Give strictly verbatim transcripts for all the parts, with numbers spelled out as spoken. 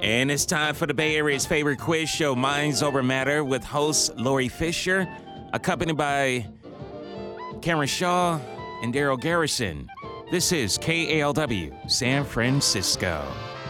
And it's time for the Bay Area's favorite quiz show, Minds Over Matter, with host Lori Fisher, accompanied by Cameron Shaw and Daryl Garrison. This is K A L W, San Francisco.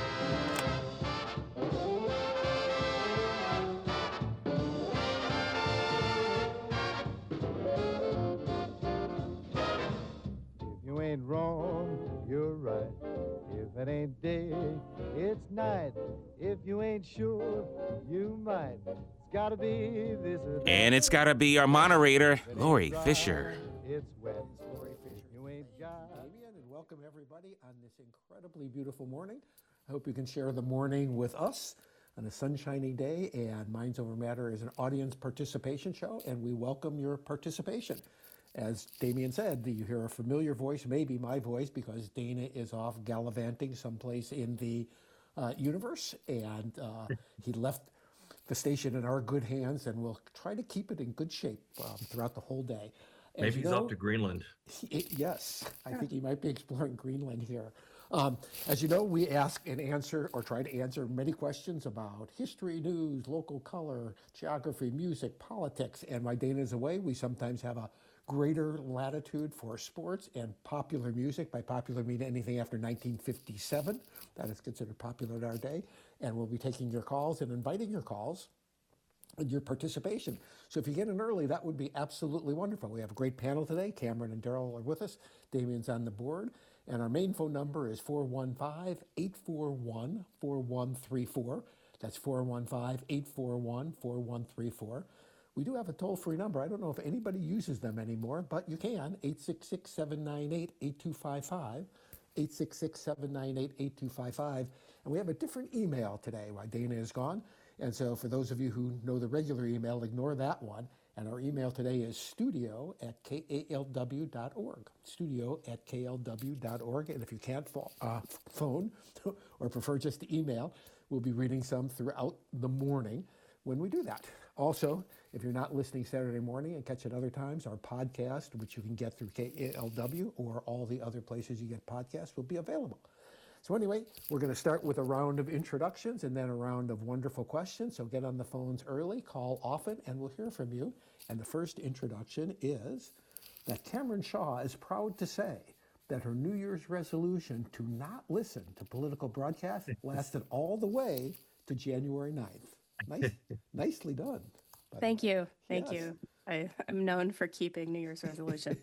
If you ain't wrong, you're right. If it ain't day, it's night. If you ain't sure, you might. It's gotta be this or that. And it's gotta be our moderator, Lori Fisher. It's wet. Lori Fisher. You ain't got. Damian, and welcome everybody on this incredibly beautiful morning. I hope you can share the morning with us on a sunshiny day. And Minds Over Matter is an audience participation show, and we welcome your participation. As Damian said, you hear a familiar voice, maybe my voice, because Dana is off gallivanting someplace in the uh, universe, and uh, he left the station in our good hands, and we'll try to keep it in good shape um, throughout the whole day. As Maybe you he's know, off to Greenland. he- yes, I think he might be exploring Greenland here. Um, as you know, we ask and answer, or try to answer, many questions about history, news, local color, geography, music, politics. And while Dana is away, we sometimes have a greater latitude for sports and popular music. By popular, I mean anything after nineteen fifty-seven. That is considered popular in our day. And we'll be taking your calls and inviting your calls and your participation. So if you get in early, that would be absolutely wonderful. We have a great panel today. Cameron and Daryl are with us. Damian's on the board. And our main phone number is four one five, eight four one, four one three four. That's four one five, eight four one, four one three four. We do have a toll-free number. I don't know if anybody uses them anymore, but you can, eight six six, seven nine eight, eight two five five, eight six six, seven nine eight, eight two five five. And we have a different email today while Dana is gone. And so for those of you who know the regular email, ignore that one. And our email today is studio at K A L W dot org, studio at K L W dot org. And if you can't pho- uh, phone or prefer just to email, we'll be reading some throughout the morning when we do that. Also, if you're not listening Saturday morning and catch it other times, our podcast, which you can get through K A L W or all the other places you get podcasts, will be available. So anyway, we're going to start with a round of introductions and then a round of wonderful questions. So get on the phones early, call often, and we'll hear from you. And the first introduction is that Cameron Shaw is proud to say that her New Year's resolution to not listen to political broadcasts lasted all the way to January ninth. Nice, nicely done. by the Thank way. you. Thank Yes. you. I, I'm known for keeping New Year's resolutions.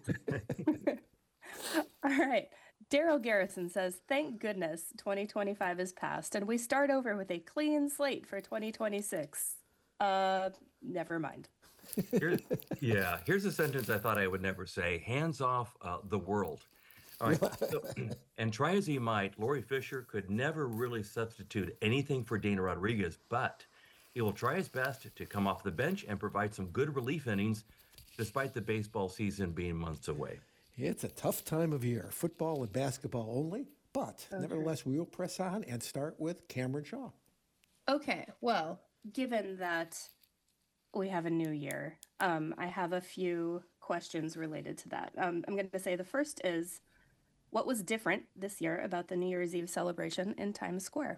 All right. Daryl Garrison says, thank goodness twenty twenty-five is past and we start over with a clean slate for twenty twenty-six. Uh, never mind. Here, yeah, here's a sentence I thought I would never say. Hands off uh, the world. All right. So, and try as he might, Lori Fisher could never really substitute anything for Dana Rodriguez, but he will try his best to come off the bench and provide some good relief innings despite the baseball season being months away. It's a tough time of year, football and basketball only, but nevertheless, we will press on and start with Cameron Shaw. Okay. Well, given that we have a new year, um, I have a few questions related to that. Um, I'm going to say the first is, what was different this year about the New Year's Eve celebration in Times Square?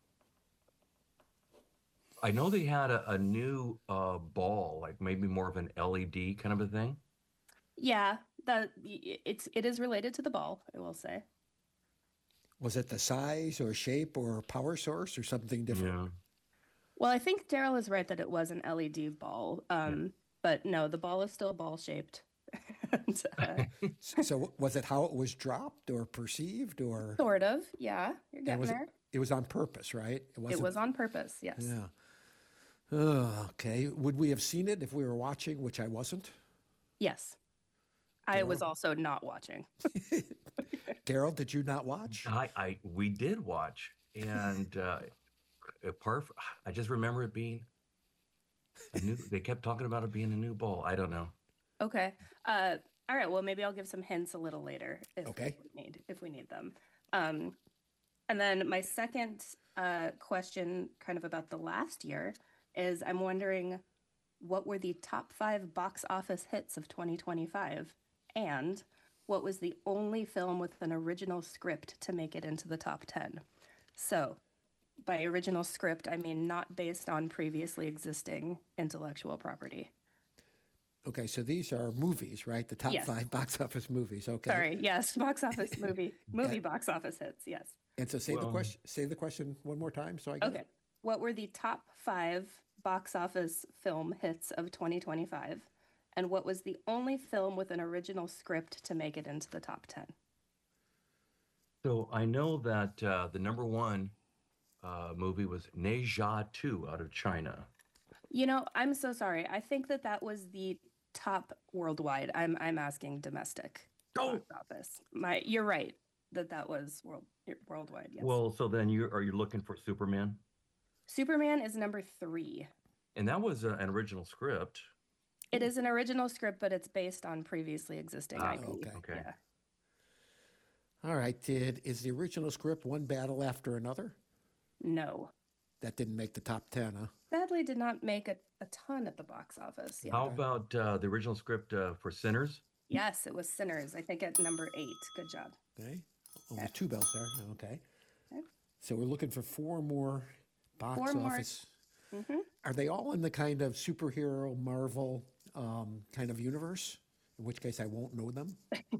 I know they had a, a new uh, ball, like maybe more of an L E D kind of a thing. Yeah, that it's it is related to the ball, I will say. Was it the size or shape or power source or something different? Yeah. Well, I think Daryl is right that it was an L E D ball, um, but no, the ball is still ball shaped. and, uh, So was it how it was dropped or perceived or? sort of, yeah, you're And getting was it, there. it was on purpose, right? It wasn't- was on purpose, yes. Yeah. Oh, okay. Would we have seen it if we were watching, which I wasn't? Yes. I was Daryl? also not watching. Daryl, did you not watch? I, I we did watch, and uh, apart from, I just remember it being a new. They kept talking about it being a new ball. I don't know. Okay. Uh, all right. Well, maybe I'll give some hints a little later if Okay. we need if we need them. Um, and then my second uh, question, kind of about the last year, is I'm wondering what were the top five box office hits of twenty twenty-five, and what was the only film with an original script to make it into the top ten? So, by original script, I mean not based on previously existing intellectual property. Okay, so these are movies, right? The top Yes. five box office movies. Okay. Sorry, yes, box office movie, movie box office hits, yes. And so say the Well- question. Say the question one more time, so I get Okay. it. What were the top five box office film hits of twenty twenty-five? And what was the only film with an original script to make it into the top ten? So I know that uh, the number one uh, movie was Ne Zha two out of China. You know, I'm so sorry. I think that that was the top worldwide. I'm I'm asking domestic Oh! box office. My, you're right that that was world worldwide. Yes. Well, so then you are you looking for Superman? Superman is number three. And that was uh, an original script. It is an original script, but it's based on previously existing Ah, I P. okay. Okay. Yeah. All right. Did is the original script one battle after another? No. That didn't make the top ten, huh? Sadly, did not make a, a ton at the box office. Yeah. How about uh, the original script uh, for Sinners? Yes, it was Sinners. I think at number eight. Good job. Okay. Oh, there's two bells there. Okay. Okay. So we're looking for four more box Four more. office. hmm Are they all in the kind of superhero Marvel um, kind of universe? In which case, I won't know them.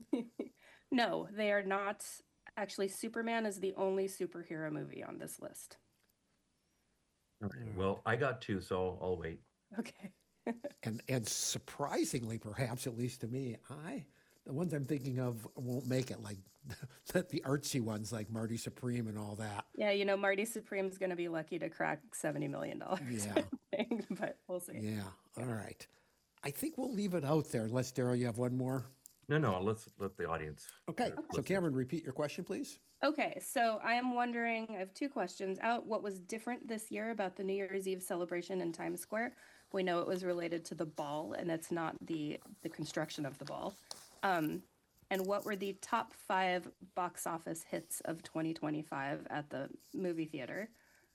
No, they are not. Actually, Superman is the only superhero movie on this list. All right. Well, I got two, so I'll, I'll wait. Okay. And and surprisingly, perhaps at least to me, I the ones I'm thinking of won't make it. Like the artsy ones, like Marty Supreme and all that. Yeah, you know, Marty Supreme's going to be lucky to crack seventy million dollars. Yeah. I think, but we'll see. Yeah. All right. I think we'll leave it out there. Unless Daryl, you have one more. No, no, let's let the audience. Okay. uh, So listen. Cameron, repeat your question, please. Okay, so I am wondering, I have two questions out. What was different this year about the New Year's Eve celebration in Times Square? We know it was related to the ball, and it's not the the construction of the ball. Um, and what were the top five box office hits of twenty twenty-five at the movie theater?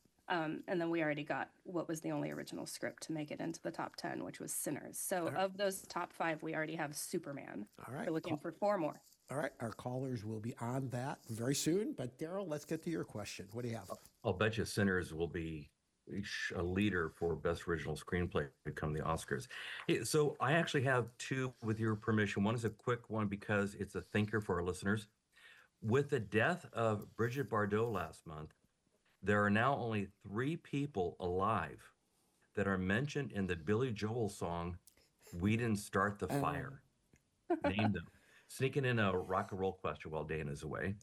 Um, and then we already got what was the only original script to make it into the top ten, which was Sinners. So right. of those top five, we already have Superman. All right. We're looking Call- for four more. All right. Our callers will be on that very soon. But Daryl, let's get to your question. What do you have? I'll bet you Sinners will be sh- a leader for Best Original Screenplay to come the Oscars. Hey, so I actually have two, with your permission. One is a quick one because it's a thinker for our listeners. With the death of Bridget Bardot last month, there are now only three people alive that are mentioned in the Billy Joel song, "We Didn't Start the Fire." Name them. Sneaking in a rock and roll question while Dana's away.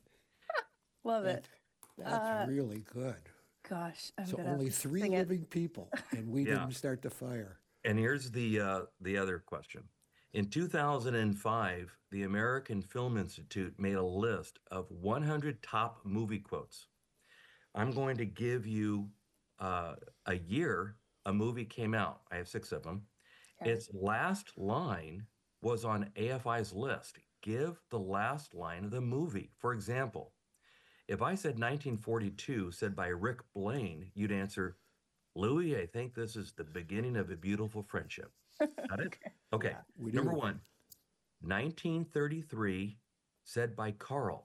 Love it. That's Uh, really good. Gosh, I'm So gonna only three sing it. living people, and we Yeah. didn't start the fire. And here's the uh, the other question. In two thousand five, the American Film Institute made a list of one hundred top movie quotes. I'm going to give you uh, a year a movie came out. I have six of them. Okay. Its last line was on A F I's list. Give the last line of the movie. For example, if I said nineteen forty-two, said by Rick Blaine, you'd answer, Louis, I think this is the beginning of a beautiful friendship. Got it? Okay. We Number do. one, nineteen thirty-three, said by Carl.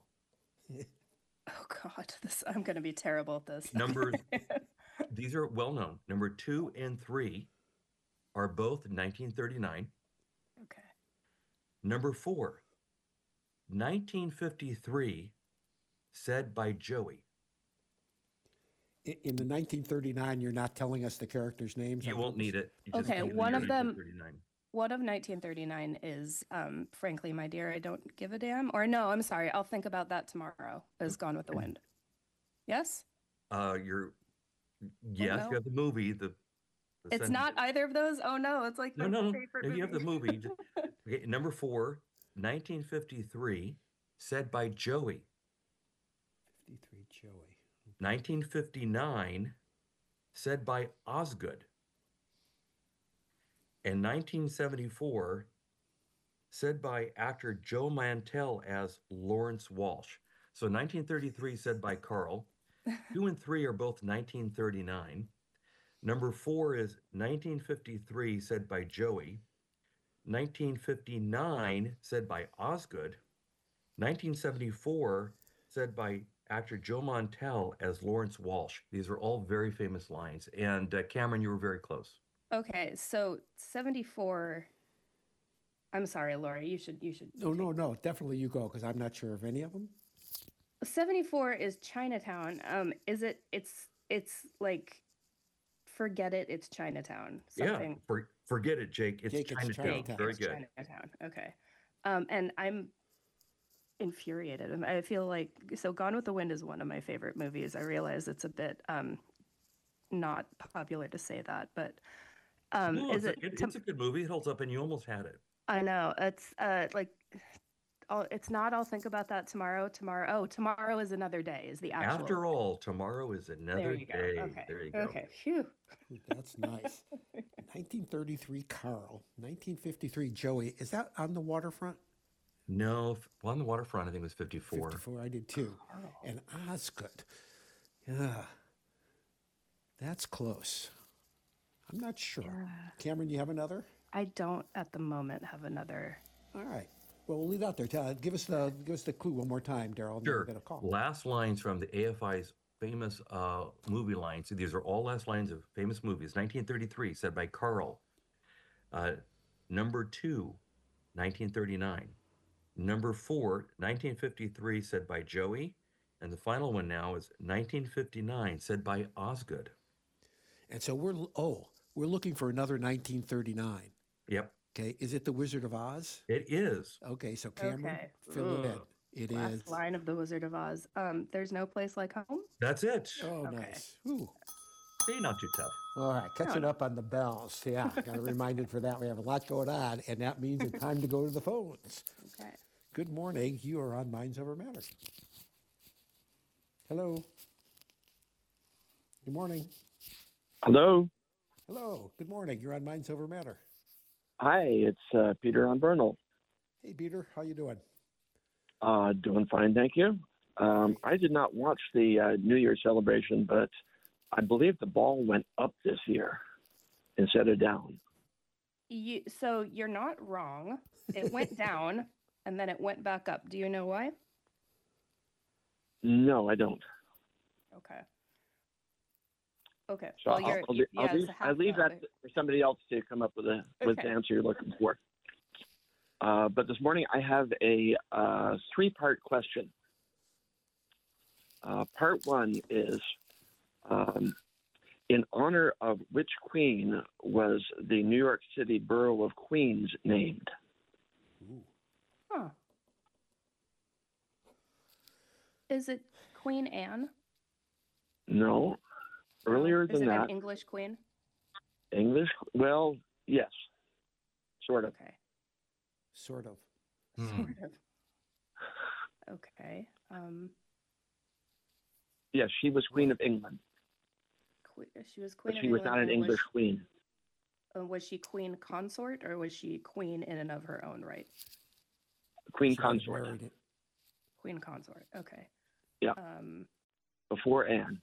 Oh God, this I'm gonna be terrible at this. Numbers, these are well known. Number two and three are both nineteen thirty-nine. Okay. Number four, nineteen fifty-three, said by Joey. I- In the nineteen thirty-nine, you're not telling us the characters' names. You on won't purpose? need it. You just Okay, need the one year of them- nineteen thirty-nine. One of nineteen thirty-nine is, um, frankly, my dear, I don't give a damn. Or no, I'm sorry, I'll think about that tomorrow. Is Gone with the Wind. Yes, Uh, you're, yes, no. you have the movie. The, the it's sentence- not either of those. Oh no, it's like No, my no, no. favorite no, You have the movie. movie. Okay, number four, nineteen fifty-three, said by Joey. fifty-three, Joey. nineteen fifty-nine, said by Osgood. And nineteen seventy-four, said by actor Joe Mantell as Lawrence Walsh. So nineteen thirty-three, said by Carl. Two and three are both nineteen thirty-nine. Number four is nineteen fifty-three, said by Joey. nineteen fifty-nine, said by Osgood. nineteen seventy-four, said by actor Joe Montel as Lawrence Walsh. These are all very famous lines. And uh, Cameron, you were very close. Okay, so seventy-four. I'm sorry, Lori. You should. You should. No, no, no. Definitely you go because I'm not sure of any of them. seventy-four is Chinatown. Um, is it? It's. It's like. Forget it. It's Chinatown. Something. Yeah, for, forget it, Jake. It's Jake, it's Chinatown. Chinatown. Very It's good. Chinatown. Okay. Um, and I'm infuriated. Um, I feel like so. Gone with the Wind is one of my favorite movies. I realize it's a bit um, not popular to say that, but um, No, is it's, it? a, it, to- it's a good movie. It holds up, and you almost had it. I know it's uh like. I'll, it's not. I'll think about that tomorrow. Tomorrow. Oh, tomorrow is another day. Is the actual. After all, tomorrow is another there you go. day. Okay. There you go. Okay. Phew. Ooh, that's nice. nineteen thirty-three, Carl. nineteen fifty-three, Joey. Is that on the waterfront? No, f- well, on the waterfront, I think it was fifty-four. fifty-four, I did too. And Osgood. Yeah. That's close. I'm not sure. Cameron, you have another? I don't at the moment have another. All right. Well, we'll leave it out there. Tell, give us the give us the clue one more time, Daryl. and then we'll Sure. get a call. Last lines from the A F I's famous uh, movie lines. So these are all last lines of famous movies. nineteen thirty-three, said by Carl. Uh, number two, nineteen thirty-nine. Number four, nineteen fifty-three, said by Joey. And the final one now is nineteen fifty-nine, said by Osgood. And so we're oh, we're looking for another nineteen thirty-nine. Yep, Okay. Is it the Wizard of Oz? it is. Okay, so Cameron, Okay. fill it in. Ugh. It Last is. line of the Wizard of Oz. Um, there's no place like home. That's it. Oh, Okay. nice. Ooh. See, not too tough. All right, catching up on the bells. Yeah, got to reminded for that. We have a lot going on, and that means it's time to go to the phones. Okay. Good morning. You are on Minds Over Matter. Hello. Good morning. Hello. Hello. Good morning. You're on Minds Over Matter. Hi, it's uh, Peter on Bernal. Hey, Peter. How you doing? Uh, doing fine, thank you. Um, I did not watch the uh, New Year celebration, but I believe the ball went up this year instead of down. You. So you're not wrong. It went down and then it went back up. Do you know why? No, I don't. Okay. Okay. So well, I'll, you're, I'll, you, I'll yes, leave, half I'll leave the that other- for somebody else to come up with, a, with the Okay. answer you're looking for. Uh, but this morning I have a uh, three-part question. Uh, part one is, um, in honor of which queen was the New York City borough of Queens named? Ooh. Huh. Is it Queen Anne? No. Earlier Is than it that, an English queen? English? Well, yes, sort of. Okay. Sort of. Hmm. Sort of. Okay. Um, Yes, she was Queen of England, que- she was queen. but of she was England, not an or English Was, queen. uh, was she queen consort, or was she queen in and of her own right? Queen She might have consort married it. Queen consort. Okay. Yeah. Um, before Anne.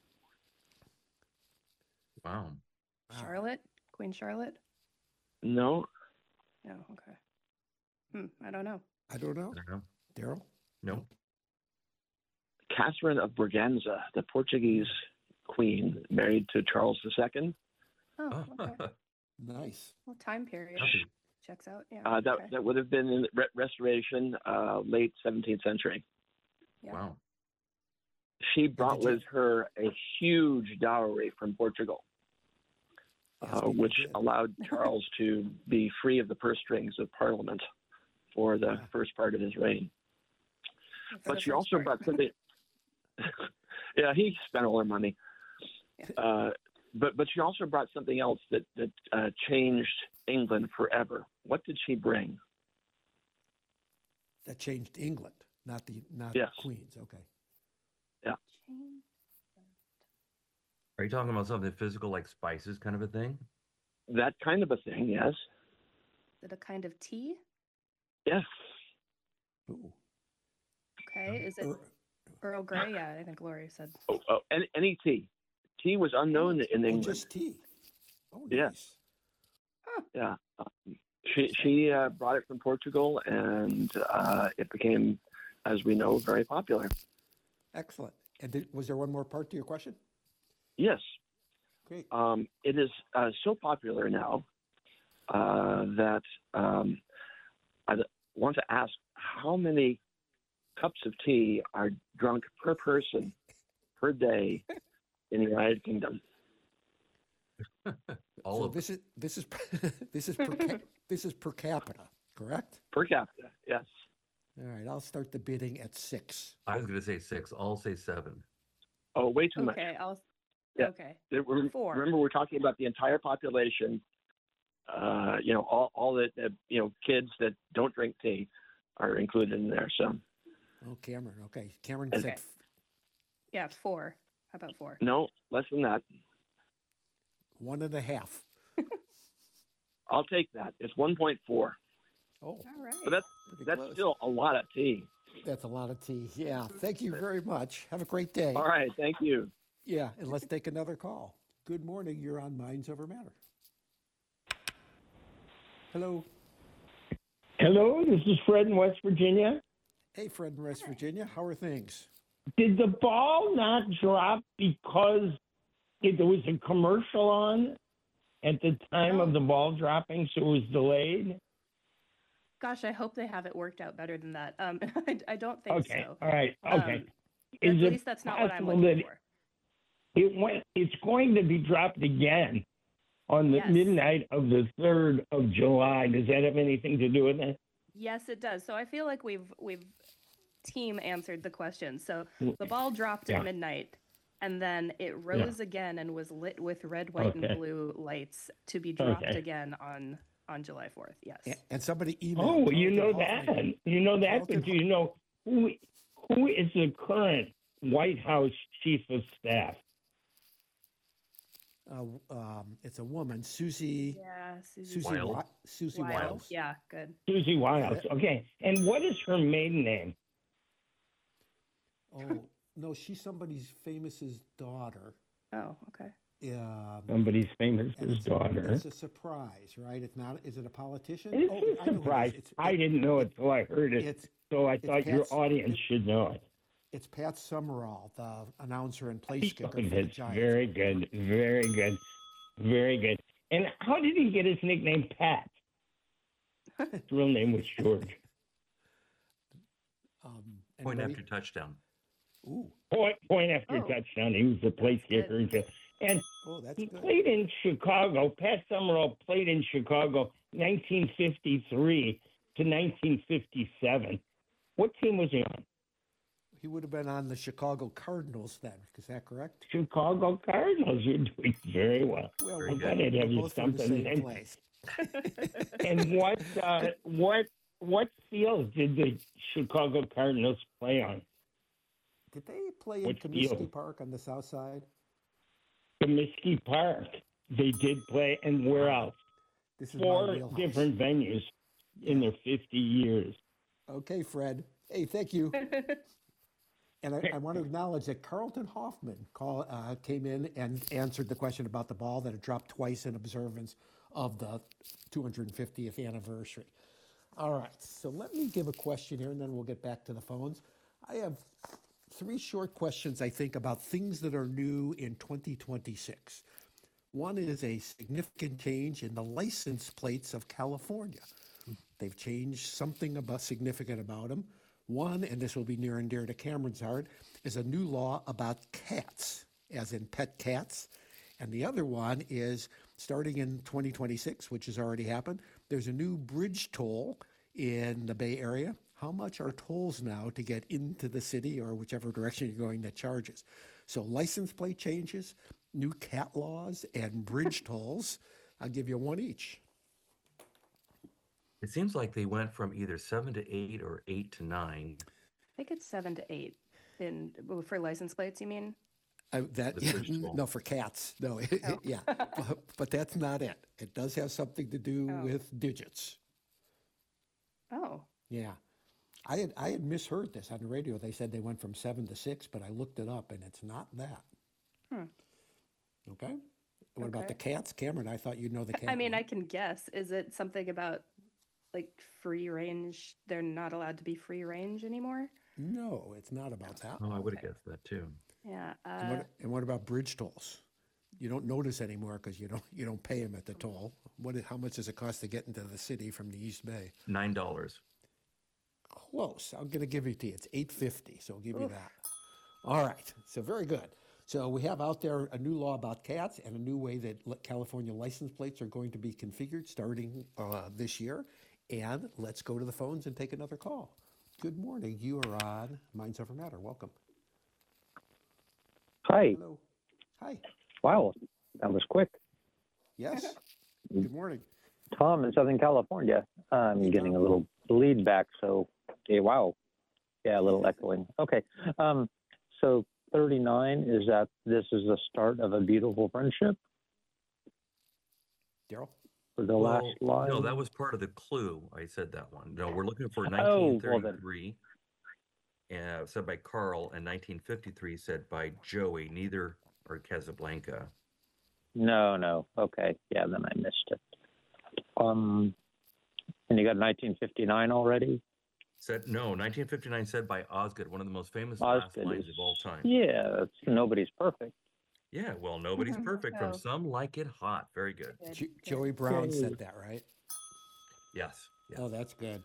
Wow. Wow. Charlotte. Queen Charlotte. No, No. Okay. Hmm. I don't know. I don't know. I don't know. Daryl? No. Catherine of Braganza, the Portuguese queen, married to Charles the Second. Oh. Okay. Nice. Well, time period Nothing. checks out. Yeah. Uh, that okay. that would have been in re- Restoration, uh, late seventeenth century. Yeah. Wow. She brought did you- with her a huge dowry from Portugal, Yes, uh, people which did. allowed Charles to be free of the purse strings of Parliament for the Yeah. first part of his reign. For But the she first also part. brought something. Yeah, he spent all her money. Yeah. Uh, but but she also brought something else that that uh, changed England forever. What did she bring? That changed England, not the not Yes. Queens. Okay. Change. Are you talking about something physical like spices kind of a thing? That kind of a thing. Yes. Is it a kind of tea? Yes. Ooh. Okay. Is it Er- Earl Grey? Yeah, I think Lori said. Oh, oh any, any tea. Tea was unknown in oh, England. just tea. Oh, Yeah. nice. Yeah. Um, she she uh, brought it from Portugal, and uh, it became, as we know, very popular. Excellent. And did, was there one more part to your question? Yes. Great. Um, it is uh, so popular now uh, that um, I want to ask how many cups of tea are drunk per person per day in the United Kingdom? All so of this is this is this is per ca- this is per capita, correct? Per capita, yes. All right, I'll start the bidding at six. I was going to say six. I'll say seven. Oh, way too much. Okay, I'll. Yeah. Okay. There- we're- Four. Remember, we're talking about the entire population. Uh, you know, all, all the, the you know kids that don't drink tea are included in there. So Oh, Cameron. Okay, Cameron Okay. said f- Yeah, four. How about four? no, less than that. one and a half. I'll take that. It's one point four. Oh, All right. But that's pretty that's close. still a lot of tea. That's a lot of tea. Yeah. Thank you very much. Have a great day. All right, thank you. Yeah, and let's take another call. Good morning. You're on Minds Over Matter. Hello. Hello, this is Fred in West Virginia. Hey, Fred in West Virginia. How are things? Did the ball not drop because it, there was a commercial on at the time of the ball dropping, so it was delayed? Gosh, I hope they have it worked out better than that. Um, I, I don't think Okay, so. all right, okay. Um, Is at it least that's not what I'm possible looking that for. It went, it's going to be dropped again on the Yes. midnight of the third of July. Does that have anything to do with it? Yes, it does. So I feel like we've we've team answered the question. So the ball dropped Yeah. at midnight, and then it rose again and was lit with red, white, Okay. and blue lights to be dropped Okay. again on on July fourth. Yes. A- And somebody emailed. Oh, you Carlton know Hoffman. that. You know that, Carlton but do you know who who is the current White House chief of staff? Uh, um, it's a woman, Susie. Yeah, Susie. Susie Wiles. Wi- Susie Wiles. Wiles. Yeah, good. Susie Wiles. Okay. And what is her maiden name? Oh no, she's somebody's famous's daughter. Oh, okay. Um, Somebody's famous and his it's, daughter. it's a surprise, right? It's not. Is it a politician? It's oh, a I know who it is. surprise. It's, I didn't know it till I heard it. It's So I it's thought your Pat's- audience it- should know it. it's Pat Summerall, the announcer and place kicker for the That's Giants. very good. Very good. Very good. And how did he get his nickname Pat? His real name was George. Um, Point anybody? after touchdown. Ooh, Point, point after Oh. touchdown. He was the place That's kicker. And oh, that's he good. played in Chicago. Pat Summerall played in Chicago nineteen fifty-three to nineteen fifty-seven. What team was he on? He would have been on the Chicago Cardinals then. Is that correct? Chicago Cardinals. You're doing very well. Well, Very I'm good. glad I'd have we're you both from the something. same And, place. and what uh, what what field did the Chicago Cardinals play on? Did they play in Which Comiskey field? Park on the south side? Comiskey Park. They did play, and where else? This is my Four wheelhouse. different venues in their fifty years. Okay, Fred. Hey, thank you. And I, I want to acknowledge that Carlton Hoffman call, uh, came in and answered the question about the ball that had dropped twice in observance of the two hundred fiftieth anniversary. All right, so let me give a question here, and then we'll get back to the phones. I have three short questions, I think, about things that are new in twenty twenty-six. One is a significant change in the license plates of California. They've changed something about significant about them. One, and this will be near and dear to Cameron's heart, is a new law about cats, as in pet cats. And the other one is starting in twenty twenty-six, which has already happened, there's a new bridge toll in the Bay Area. How much are tolls now to get into the city or whichever direction you're going that charges? So license plate changes, new cat laws, and bridge tolls. I'll give you one each. It seems like they went from either seven to eight or eight to nine. I think it's seven to eight in for license plates. You mean? Uh, that The bridge toll. no, for cats. No, yeah, but, but that's not it. It does have something to do Oh. with digits. Oh, Yeah, I had I had misheard this on the radio. They said they went from seven to six, but I looked it up, and it's not that. Hmm. Okay. What about the Okay. cats, Cameron? I thought you'd know the cat. I mean, one. I can guess. Is it something about like free range? They're not allowed to be free range anymore. No, it's not about that. Oh, I would have guessed that too. Yeah. And Uh, what, and what about bridge tolls? You don't notice anymore because you don't you don't pay them at the toll. What? How much does it cost to get into the city from the East Bay? Nine dollars. Close. I'm going to give it to you. It's eight fifty. So I'll give you that. All right. So very good. So we have out there a new law about cats and a new way that li- California license plates are going to be configured starting uh, this year. And let's go to the phones and take another call. Good morning. You are on Minds Over Matter. Welcome. Hi. Hello. Hi. Wow, that was quick. Yes. Good morning. Tom in Southern California. I'm Hey, getting Tom. a little bleed back, so okay, wow. Yeah, a little echoing. Okay. Um, so thirty-nine, is that this is the start of a beautiful friendship Daryl? for the Well, last line? no, that was part of the clue. I said that one. No, we're looking for Oh, nineteen well then. thirty-three, uh, said by Carl, and nineteen fifty-three said by Joey. Neither are Casablanca. No, no. Okay. Yeah, then I missed it. Um, and you got nineteen fifty-nine already? Said no, nineteen fifty-nine said by Osgood, one of the most famous last Osgood lines is- of all time. Yeah, it's, nobody's perfect. Yeah, well, nobody's Mhm. perfect. From Oh. Some Like It Hot. Very good. good, Jo- good. Joey Brown Yay. said that, right? Yes. yes. Oh, that's good.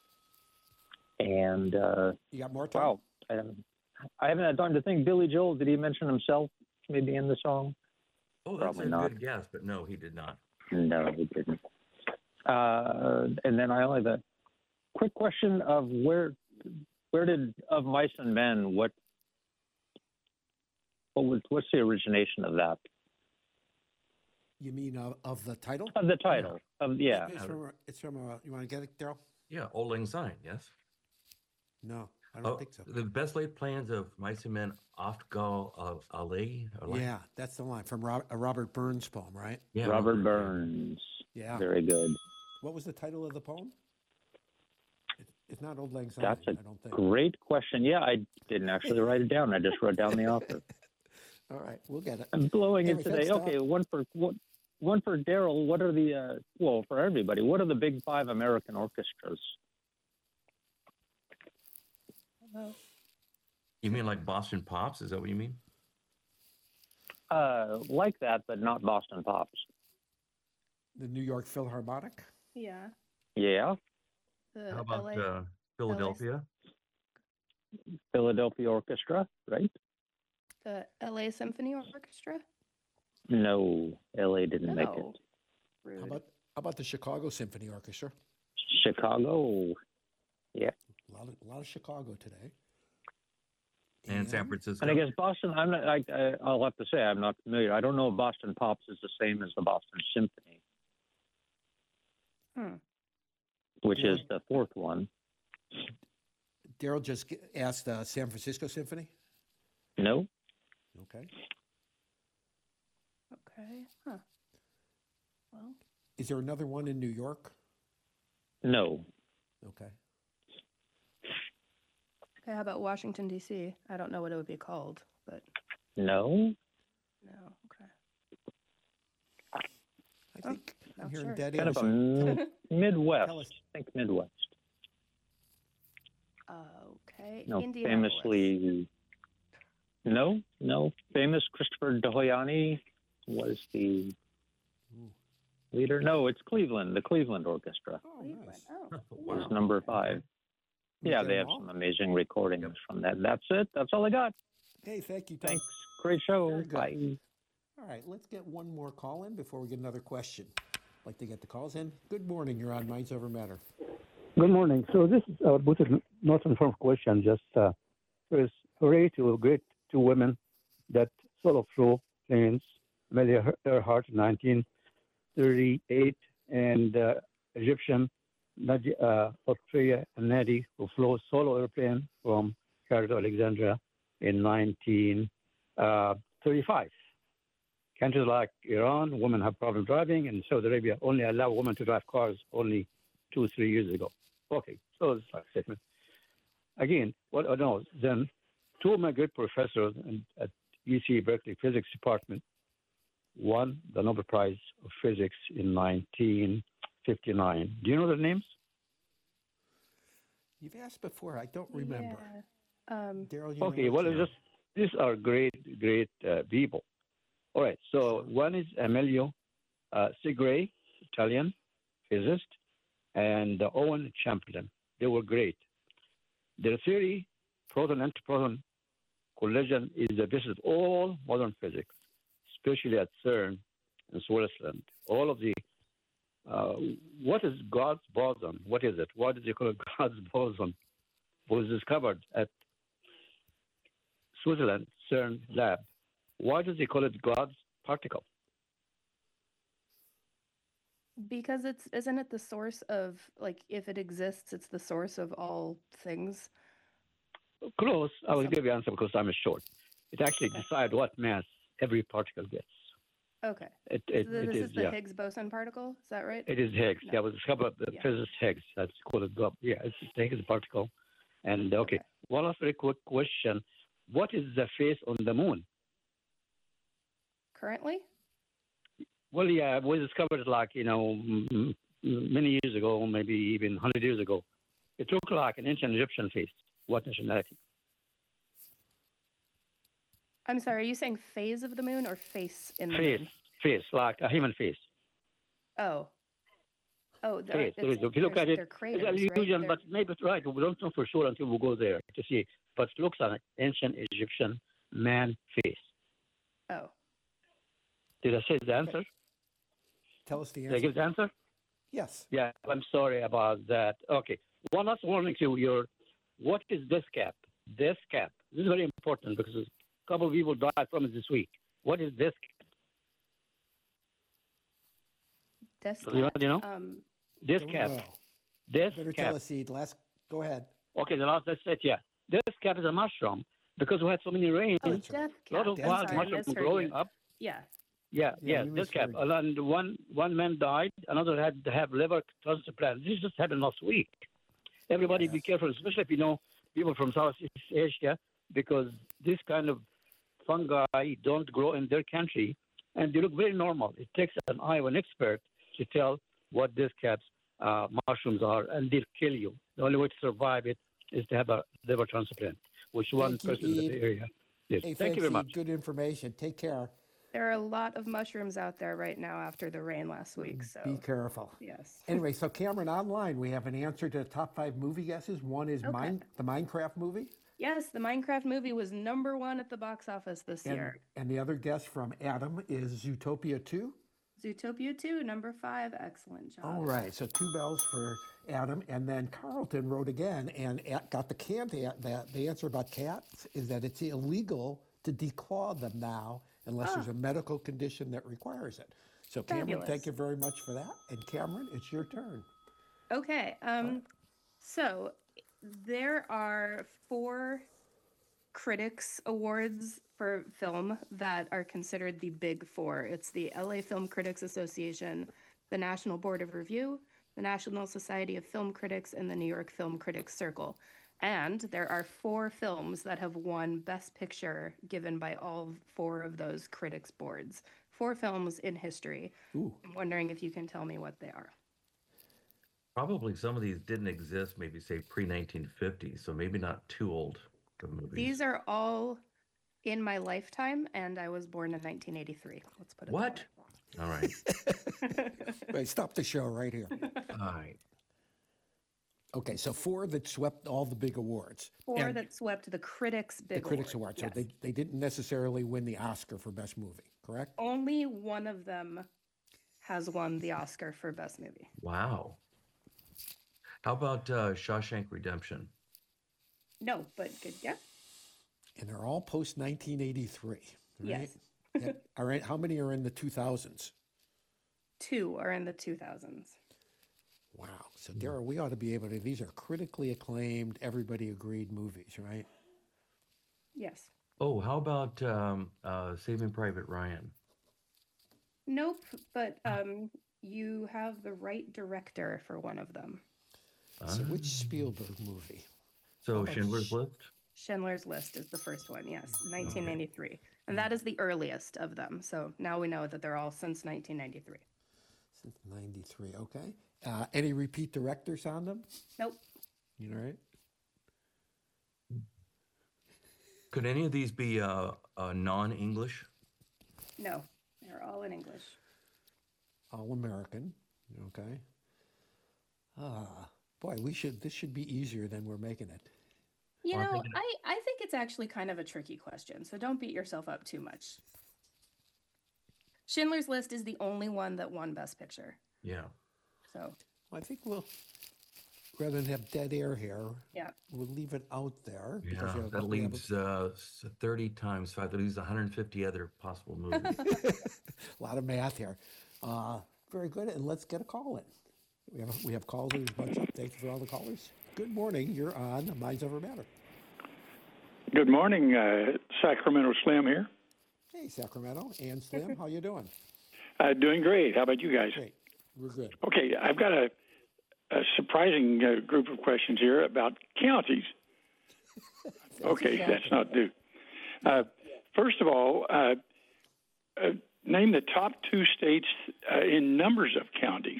And uh, You got more time? wow, I haven't, I haven't had time to think. Billy Joel, did he mention himself maybe in the song? Oh, that's Probably a not. good guess, but no, he did not. No, he didn't. Uh, and then I only have a quick question of where, where did Of Mice and Men? What, what was, what's the origination of that? You mean of, of the title? Of the title? Of yeah. It's from, a, it's from a, you want to get it, Daryl? Yeah, Old Lang Syne, yes. No, I don't Oh, think so. the best laid plans of Mice and Men oft go of alley. Yeah, that's the line from Rob, a Robert Burns poem, right? yeah, Robert yeah. Burns. Yeah. Very good. What was the title of the poem? It, it's not Old Lang Syne, That's a I don't think. Great question. Yeah, I didn't actually write it down. I just wrote down the author. All right, we'll get it. I'm blowing Anyway, it today. thanks, Tom. Okay, one for one, one for Daryl. What are the uh, well for everybody? What are the big five American orchestras? You mean like Boston Pops? Is that what you mean? Uh, like that, but not Boston Pops. The New York Philharmonic? Yeah. Yeah, The How about L A uh, Philadelphia? Philadelphia Orchestra, right? the L A Symphony Orchestra? No, L A didn't make it. No. Rude. How about how about the Chicago Symphony Orchestra? Chicago. Yeah, A lot of, a lot of Chicago today. And San Francisco. and I guess Boston. I'm not. I, I, I'll have to say I'm not familiar. I don't know if Boston Pops is the same as the Boston Symphony, Hmm. which Yeah. is the fourth one. Daryl just g- asked uh, San Francisco Symphony. No, Okay. Okay. Huh. Well, Is there another one in New York? no. Okay. okay. How about Washington D C? I don't know what it would be called, but No, no. Okay. I think I'm oh, hearing sure. dead kind air. of a so m- Midwest. tell us. I think Midwest. Okay. No, Indianapolis. famously. No, no. Famous Christopher Dohoyani was the Ooh. leader. No, it's Cleveland. The Cleveland Orchestra Oh, Cleveland. nice. Oh. wow. is number five. We Yeah, get they them have all? some amazing recordings Yep. from that. That's it. That's all I got. Hey, thank you, Tom. Thanks. Great show. Very good. Bye. All right, let's get one more call in before we get another question. Like to get the calls in. Good morning. You're on Minds Over Matter. Good morning. So this is uh, both a not informed question. Just uh, first, hooray to great two women that solo flew planes. Amelia Earhart, nineteen thirty-eight, and uh, Egyptian Nadia, uh, Australia and Nadi, who flew solo airplane from Cairo to Alexandria in nineteen thirty-five. Countries like Iran, women have problem driving, and Saudi Arabia only allow women to drive cars only two, three years ago. Okay, so it's a statement. Again, what I know, then two of my great professors in, at U C Berkeley Physics Department won the Nobel Prize of Physics in nineteen fifty-nine. Do you know their names? You've asked before. I don't remember. Yeah. Um, Daryl, you Okay, know well, it? it's just these are great, great uh, people. All right. So one is Emilio uh, Segre, Italian physicist, and uh, Owen Chamberlain. They were great. Their theory, proton-antiproton collision, is the basis of all modern physics, especially at CERN in Switzerland. All of the uh, what is God's boson? What is it? Why do they call it God's boson? Was discovered at Switzerland CERN lab. Why do they call it God's particle? Because it's isn't it the source of, like, if it exists, it's the source of all things. Close. I will Some- give you an answer because I'm short. It actually decides what mass every particle gets. Okay. It, So it, th- it this is, is the yeah. Higgs boson particle. Is that right? It is Higgs. No. Yeah, it was discovered by the Yeah. physicist Higgs. That's called it. God. Yeah, it's the Higgs particle. And okay, Okay. one last very quick question: what is the face on the moon? Currently? Well, yeah, it was discovered like you know m- m- many years ago, maybe even one hundred years ago. It looked like an ancient Egyptian face. What nationality? I'm sorry, are you saying phase of the moon or face in the Face, moon? face, like a human face. Oh. Oh, there, Face. There it's, is, if you look there's- at it, they're it's craters, an right? illusion, They're- but maybe it's right. We don't know for sure until we go there to see. But it looks like an ancient Egyptian man face. Oh. Did I say the answer? Tell us the Did I answer. give the answer? Yes. Yeah, I'm sorry about that. Okay. One last warning to you. What is this cap? This cap. This is very important because a couple of people died from it this week. What is this cap? This Do you, do you know? Um, This Don't cap. know. This Better cap. tell us, Seed. Last. Go ahead. Okay, the last, that's it, yeah. This cap is a mushroom because we had so many rains. oh, That's right. death A lot cap. of Death wild cap. Sorry, I mushrooms misheard growing you. up. Yeah. Yeah, Yeah, yeah, you this cap. misheard. And one one man died, another had to have liver transplant. This just happened last week. Everybody be Yes. careful, especially if you know people from Southeast Asia, because this kind of fungi don't grow in their country, and they look very normal. It takes an eye of an expert to tell what these caps uh, mushrooms are, and they'll kill you. The only way to survive it is to have a liver transplant, which one Thank you, person in the Eve. Bay Area did. Hey, Thank you very Seed, much. Good information. Take care. There are a lot of mushrooms out there right now after the rain last week. So, Be careful. yes. Anyway, so Cameron, online we have an answer to the top five movie guesses. One is Okay. mine, the Minecraft movie, Yes, the Minecraft movie was number one at the box office this and, year. and the other guess from Adam is Zootopia two. Zootopia two, number five. Excellent job. All right, so two bells for Adam, and then Carlton wrote again and a- got the can that the answer about cats is that it's illegal to declaw them now unless there's a medical condition that requires it. So Cameron, Fabulous. thank you very much for that. And Cameron, it's your turn. Okay. Um, so there are four critics awards for film that are considered the big four. It's the L A Film Critics Association, the National Board of Review, the National Society of Film Critics, and the New York Film Critics Circle. And there are four films that have won Best Picture given by all four of those critics boards. Four films in history. Ooh. I'm wondering if you can tell me what they are. Probably some of these didn't exist, maybe say pre nineteen fifty, so maybe not too old of movies. These are all in my lifetime, and I was born in nineteen eighty-three. Let's put it What? All right. that way. Wait, stop the show right here. All right. Okay, so four that swept all the big awards. Four And that swept the Critics' the Big Critics Award. Award. So yes. they, they didn't necessarily win the Oscar for Best Movie, correct? Only one of them has won the Oscar for Best Movie. Wow. How about uh, Shawshank Redemption? No, but good guess. And they're all post nineteen eighty-three. Right? Yes. Yep. All right, how many are in the two thousands? Two are in the two thousands. Wow. So, Dara, we ought to be able to, these are critically acclaimed, everybody agreed movies, right? Yes. Oh, how about um, uh, Saving Private Ryan? Nope, but um, you have the right director for one of them. So, Ah. which Spielberg movie? So about Schindler's Sch- List? Schindler's List is the first one, yes, nineteen ninety-three. And that is the earliest of them. So now we know that they're all since nineteen ninety-three. Since ninety-three, okay. Uh, any repeat directors on them? Nope. You know, right? Could any of these be uh, uh, non-English? No, they're all in English. All American. Okay. Ah, boy, we should. This should be easier than we're making it. You Well, I'm know, thinking- I, I think it's actually kind of a tricky question, so don't beat yourself up too much. Schindler's List is the only one that won Best Picture. Yeah. So, Well, I think we'll, rather than have dead air here, yeah. we'll leave it out there. Yeah, because we have- that we have a- leaves uh, s- thirty times five. That leaves one hundred fifty other possible movies. a lot of math here. Uh, very good. And let's get a call in. We have we have calls in a bunch up. Thank you for all the callers. Good morning. You're on Minds Over Matter. Good morning, uh, Sacramento Slim here. Hey, Sacramento. Ann Slim, how you doing? Uh, doing great. How about you guys? Great. We're good. Okay, I've got a, a surprising uh, group of questions here about counties. Okay, that's not due. Uh, first of all, uh, uh, name the top two states uh, in numbers of counties.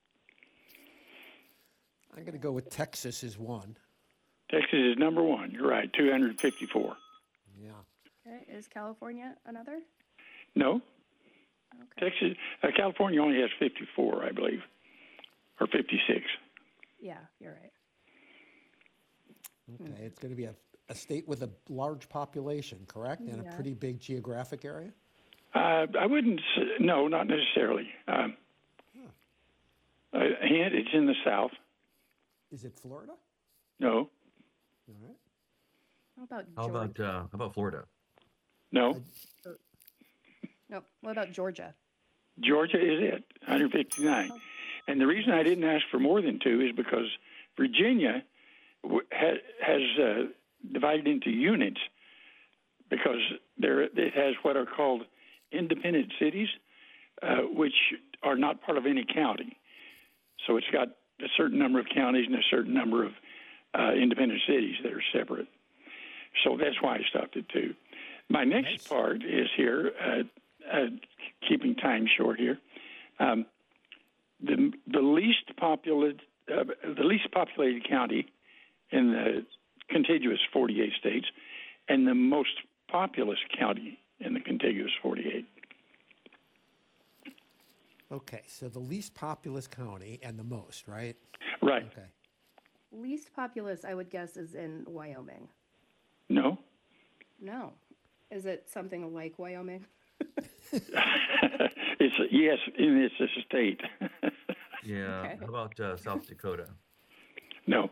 I'm going to go with Texas is one. Texas is number one. You're right, two hundred fifty-four. Yeah. Okay, is California another? No, Okay. Texas, uh, California only has fifty-four, I believe, or fifty-six. Yeah, you're right. Okay. It's going to be a, a state with a large population, correct? And Yeah. a pretty big geographic area? Uh, I wouldn't. s- No, not necessarily. Um, a hint: it's in the South. Is it Florida? No, All right. How about How Georgia? about uh, how about Florida? no. No, what about Georgia? Georgia is it, one hundred fifty-nine. And the reason I didn't ask for more than two is because Virginia w- ha- has uh, divided into units because there it has what are called independent cities, uh, which are not part of any county. So it's got a certain number of counties and a certain number of uh, independent cities that are separate. So that's why I stopped at two. My next Nice. part is here, uh, uh, keeping time short here. Um, the the least populated uh, the least populated county in the contiguous forty-eight states, and the most populous county in the contiguous forty-eight. Okay. So the least populous county and the most, right? Right? Okay. Least populous, I would guess, is in Wyoming. No. No. Is it something like Wyoming? It's a, yes, and it's a state. Yeah. Okay. How about uh, South Dakota? No.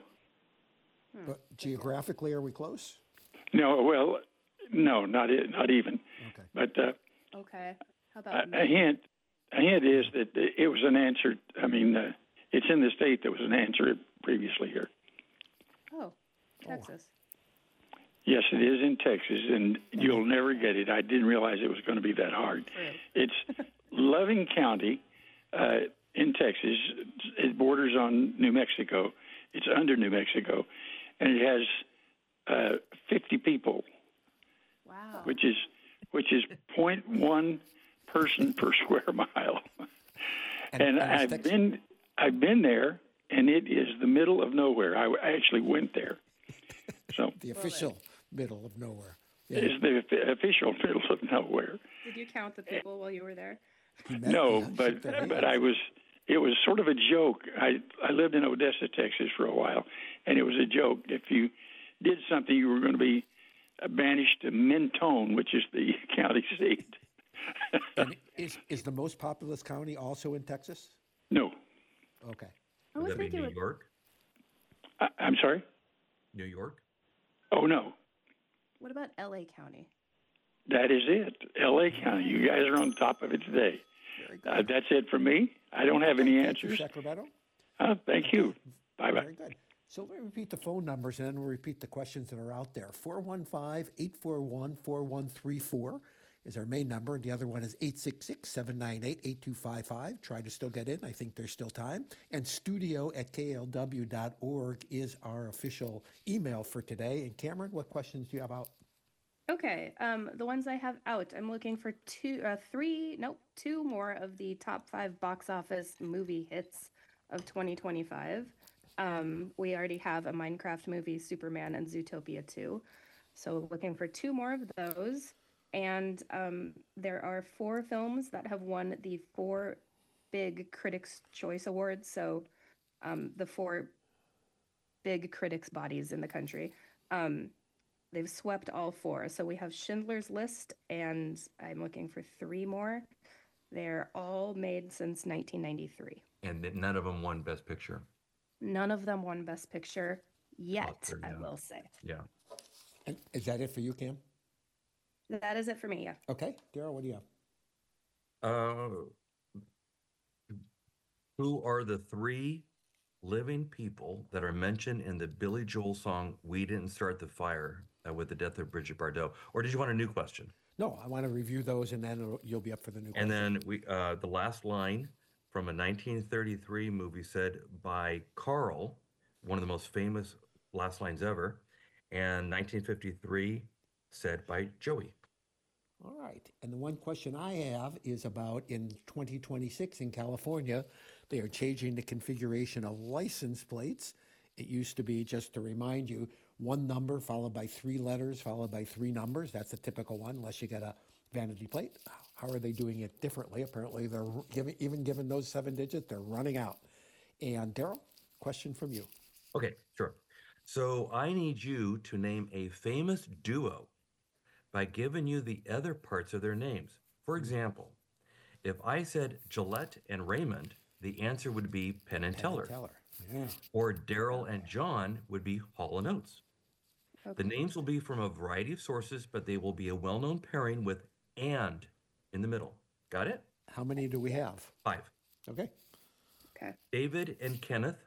But geographically, are we close? No. Well, no, not it, not even. Okay. But uh, Okay. How a, about a Maine? hint, a hint is that it was an answer. I mean, uh, it's in the state that was an answer previously here. Oh, Texas. Yes, it is in Texas, and you'll never get it. I didn't realize it was going to be that hard. True. It's Loving County uh, in Texas. It borders on New Mexico. It's under New Mexico, and it has uh, fifty people, Wow. which is which is zero point one person per square mile. And- And, and is I've Texas- been I've been there, and it is the middle of nowhere. I I actually went there, so The official middle of nowhere. Yeah. it's the f- official middle of nowhere. Did you count the people while you were there? You met- No, yeah, but shook their but I hands. was. It was sort of a joke. I I lived in Odessa, Texas, for a while, and it was a joke. If you did something, you were going to be banished to Mentone, which is the county seat. And is, is the most populous county also in Texas? No, Okay. I Would was that be thinking New it- York? I, I'm sorry. New York? Oh no, What about L A County? that is it. L A County. You guys are on top of it today. Very Uh, good. that's it for me. I don't have any Thank you, answers. Sacramento. Uh, thank you. Bye bye. Very good. So let me repeat the phone numbers and then we'll repeat the questions that are out there. four one five, eight four one, four one three four is our main number. And the other one is eight six six, seven nine eight, eight two five five. Try to still get in. I think there's still time. And studio at K L W dot org is our official email for today. And Cameron, what questions do you have out? Okay, um, the ones I have out, I'm looking for two, uh, three, nope, two more of the top five box office movie hits of twenty twenty-five. Um, we already have a Minecraft movie, Superman, and Zootopia two. So looking for two more of those. And um, there are four films that have won the four big Critics' Choice Awards. So um, the four big critics bodies in the country. Um, they've swept all four. So we have Schindler's List, and I'm looking for three more. They're all made since nineteen ninety-three. And none of them won Best Picture. None of them won Best Picture yet, there, I yeah. will say. Yeah. And is that it for you, Cam? That is it for me, yeah. Okay. Daryl, what do you have? Uh, who are the three living people that are mentioned in the Billy Joel song "We Didn't Start the Fire" uh, with the death of Bridget Bardot? Or did you want a new question? No, I want to review those, and then it'll- you'll be up for the new And question. then we, uh, the last line from a nineteen thirty-three movie said by Carl, one of the most famous last lines ever, and nineteen fifty-three said by Joey. All right. And the one question I have is about in twenty twenty-six in California, they are changing the configuration of license plates. It used to be, just to remind you, one number followed by three letters followed by three numbers. That's a typical one, unless you get a vanity plate. How are they doing it differently? Apparently, they're giving, even given those seven digits, they're running out. And Daryl, question from you. Okay, sure. So I need you to name a famous duo by giving you the other parts of their names. For example, if I said Gillette and Raymond, the answer would be Penn and Teller. Teller. Yeah. Or Daryl and John would be Hall and Oates. Okay. The names will be from a variety of sources, but they will be a well-known pairing with "and" in the middle. Got it? How many do we have? Five. Okay. Okay. David and Kenneth.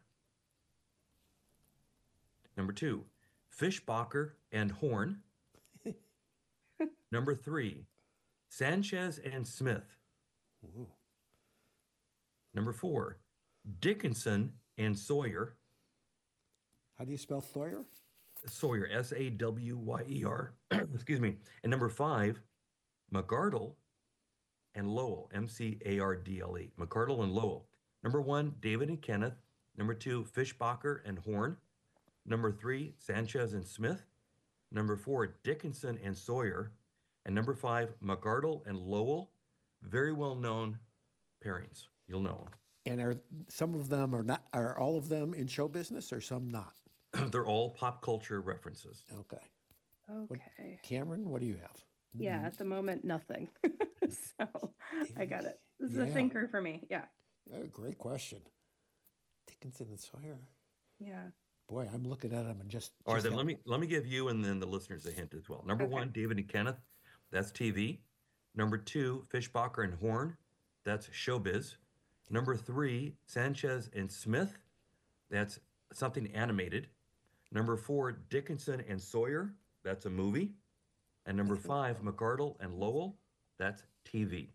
Number two, Fishbacher and Horn. Number three, Sanchez and Smith. Ooh. Number four, Dickinson and Sawyer. How do you spell Sawyer? Sawyer, S A W Y E R. Excuse me. And number five, McArdle and Lowell, M C A R D L E. McArdle and Lowell. Number one, David and Kenneth. Number two, Fishbacher and Horn. Number three, Sanchez and Smith. Number four, Dickinson and Sawyer. And number five, McArdle and Lowell. Very well known pairings. You'll know them. And are some of them are not, are all of them in show business or some not? They're all pop culture references. Okay. Okay. What, Cameron, what do you have? Yeah, at the moment, nothing. So I got it. This is Yeah. a thinker for me. Yeah. Oh, great question. Dickinson and Sawyer. Yeah. Boy, I'm looking at them and just. All right, just then have- let me let me give you and then the listeners a hint as well. Number Okay. one, David and Kenneth, that's T V. Number two, Fishbacher and Horn, that's showbiz. Number three, Sanchez and Smith, that's something animated. Number four, Dickinson and Sawyer, that's a movie. And number five, McArdle and Lowell, that's T V.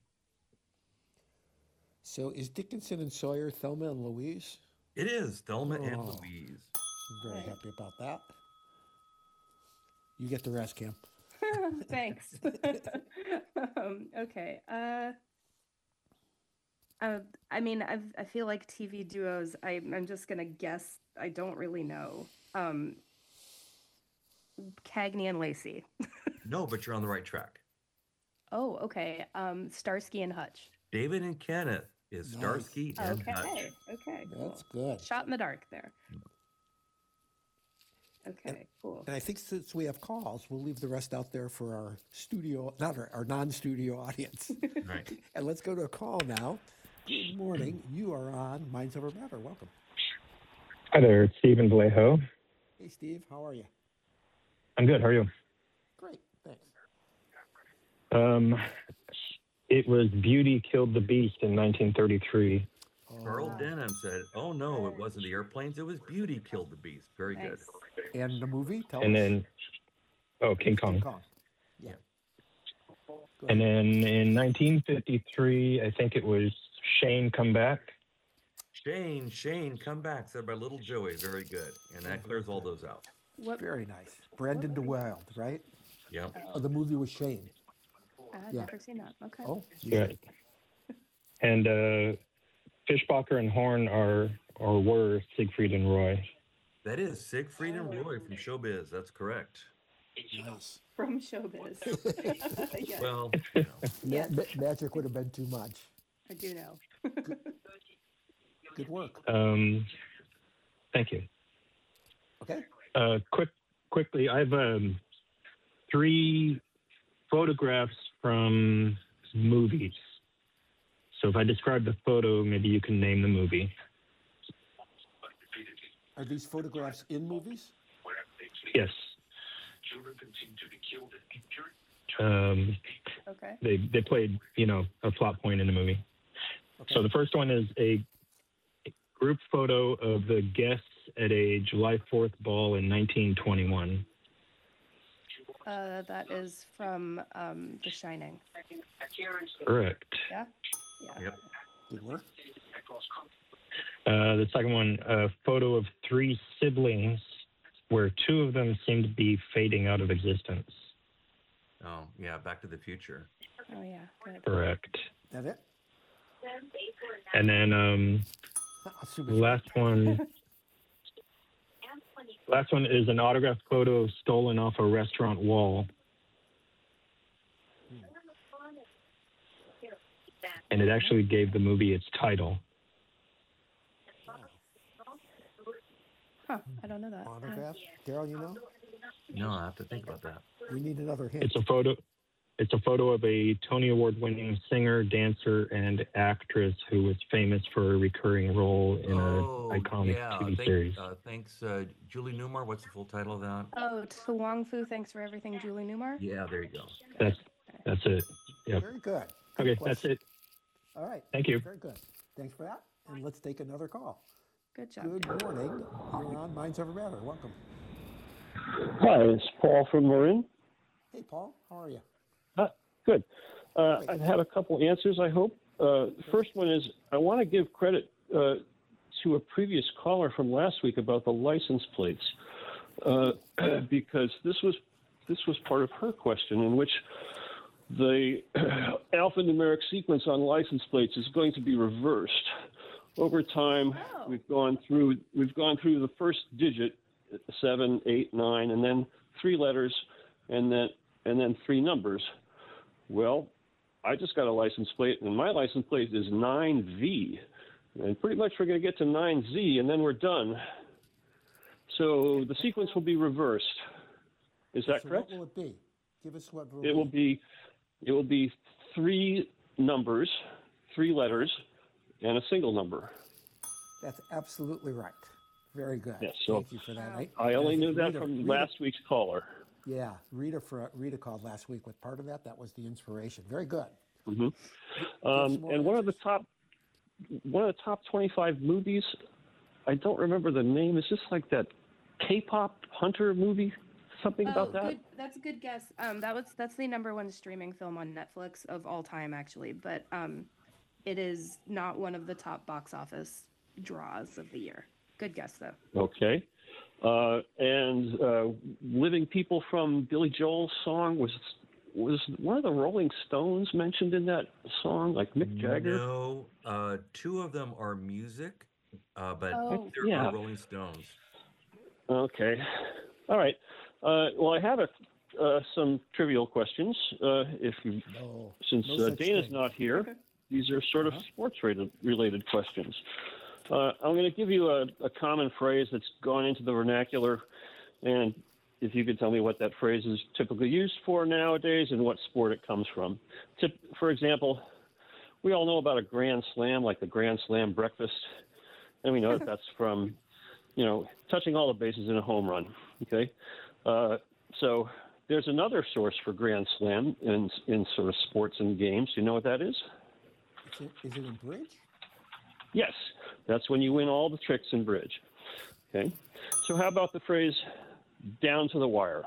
So is Dickinson and Sawyer Thelma and Louise? It is Thelma and Oh. Louise. I'm very happy about that. You get the rest, Cam. Thanks. um, okay. Uh, uh, I mean, I've, I feel like T V duos, I, I'm just going to guess. I don't really know. Um, Cagney and Lacey. No, but you're on the right track. Oh, okay. Um, Starsky and Hutch. David and Kenneth is Nice. Starsky and Okay. Hutch. Okay. That's Cool. good. Shot in the dark there. Okay, cool. And I think since we have calls, we'll leave the rest out there for our studio, not our, our non-studio audience. Right. And let's go to a call now. Good morning. You are on Minds Over Matter. Welcome. Hi there, it's Stephen Vallejo. Hey, Steve. How are you? I'm good. How are you? Great. Thanks. Um, it was Beauty Killed the Beast in nineteen thirty-three. Carl Denham said, oh no, it wasn't the airplanes, it was Beauty Killed the Beast. Very good. Nice. And the movie? Tell And us. then, oh, King Kong. King Kong. Yeah. Go And ahead. then in nineteen fifty-three, I think it was Shane Come Back. Shane, Shane, come back, said by Little Joey. Very good. And that clears all those out. What? Very nice. Brandon DeWild, right? Yep. Oh, the movie was Shane. I've Yeah. never seen that. Okay. Oh, Yeah. And uh, Fishbacher and Horn are or were Siegfried and Roy. That is Siegfried and Roy from Showbiz. That's correct. Nice. From showbiz. Yes, Well, Ma- Yes. ma- magic would have been too much. I do know. Good work. Um, thank you. Okay. Uh, quick, quickly, I have um, three photographs from movies. So if I describe the photo, maybe you can name the movie. Are these photographs in movies? Yes. Um, Okay. they they played, you know, a plot point in the movie. Okay. So the first one is a group photo of the guests at a July fourth ball in nineteen twenty-one. Uh, that is from um, The Shining. Correct. Yeah? Yeah. yep. Good work. Uh, the second one, a photo of three siblings where two of them seem to be fading out of existence. Oh, yeah. Back to the Future. Oh, yeah. Good. Correct. That it? And then um, I'll see the which one. last one, last one is an autographed photo stolen off a restaurant wall. And it actually gave the movie its title. Huh. I don't know that. Autograph. Daryl, you know? No, I have to think about that. We need another hint. It's a photo. It's a photo of a Tony Award-winning singer, dancer, and actress who was famous for a recurring role in oh, an iconic yeah. T V Thank- series. Uh, thanks, uh, Julie Newmar. What's the full title of that? Oh, to Wong Fu, thanks for everything, Julie Newmar. Yeah, there you go. That's that's it. Yep. Very good. Good Okay, question. that's it. All right. Thank you. Very good. Thanks for that. And let's take another call. Good job. Good morning. You're on Minds Over Matter. Welcome. Hi, it's Paul from Marin. Hey, Paul. How are you? Uh, good. Uh, I've had a couple answers, I hope. Uh, the first one is I want to give credit uh, to a previous caller from last week about the license plates, uh, because this was this was part of her question, in which the alphanumeric sequence on license plates is going to be reversed. Over time, Oh. we've gone through we've gone through the first digit, seven, eight, nine, and then three letters, and then and then three numbers. Well, I just got a license plate, and my license plate is nine V, and pretty much we're going to get to nine Z, and then we're done. So the sequence will be reversed. Is that so correct? what will it be? Give us what will It will be it will be three numbers, three letters, and a single number. That's absolutely right. Very good. Yes, so Thank you for that. I, I only I knew think that Rita- from Rita- last week's caller. Yeah, Rita for Rita called last week with part of that. That was the inspiration. Very good. hmm some Um, more and one of the top one of the top twenty-five movies, I don't remember the name. Is this like that K-pop hunter movie? Something Oh, about that? good. That's a good guess. Um, that was that's the number one streaming film on Netflix of all time, actually. But um, it is not one of the top box office draws of the year. Good guess, though. Okay. Uh, and uh, Living People from Billy Joel's song, was was one of the Rolling Stones mentioned in that song, like Mick Jagger? No, uh, two of them are music, uh, but Oh. they're Yeah. are Rolling Stones. Okay. All right. Uh, well, I have a, uh, some trivial questions. Uh, if you, No, since no uh, such Dana's thing. not here, these are sort of Uh-huh. sports-related related questions. Uh, I'm going to give you a, a common phrase that's gone into the vernacular, and if you could tell me what that phrase is typically used for nowadays and what sport it comes from. Tip, for example, we all know about a grand slam, like the Grand Slam breakfast, and we know that that's from, you know, touching all the bases in a home run. Okay, uh, so there's another source for grand slam in in sort of sports and games. Do you know what that is? Is it, is it in bridge? Yes, that's when you win all the tricks in bridge. Okay, so how about the phrase "down to the wire"?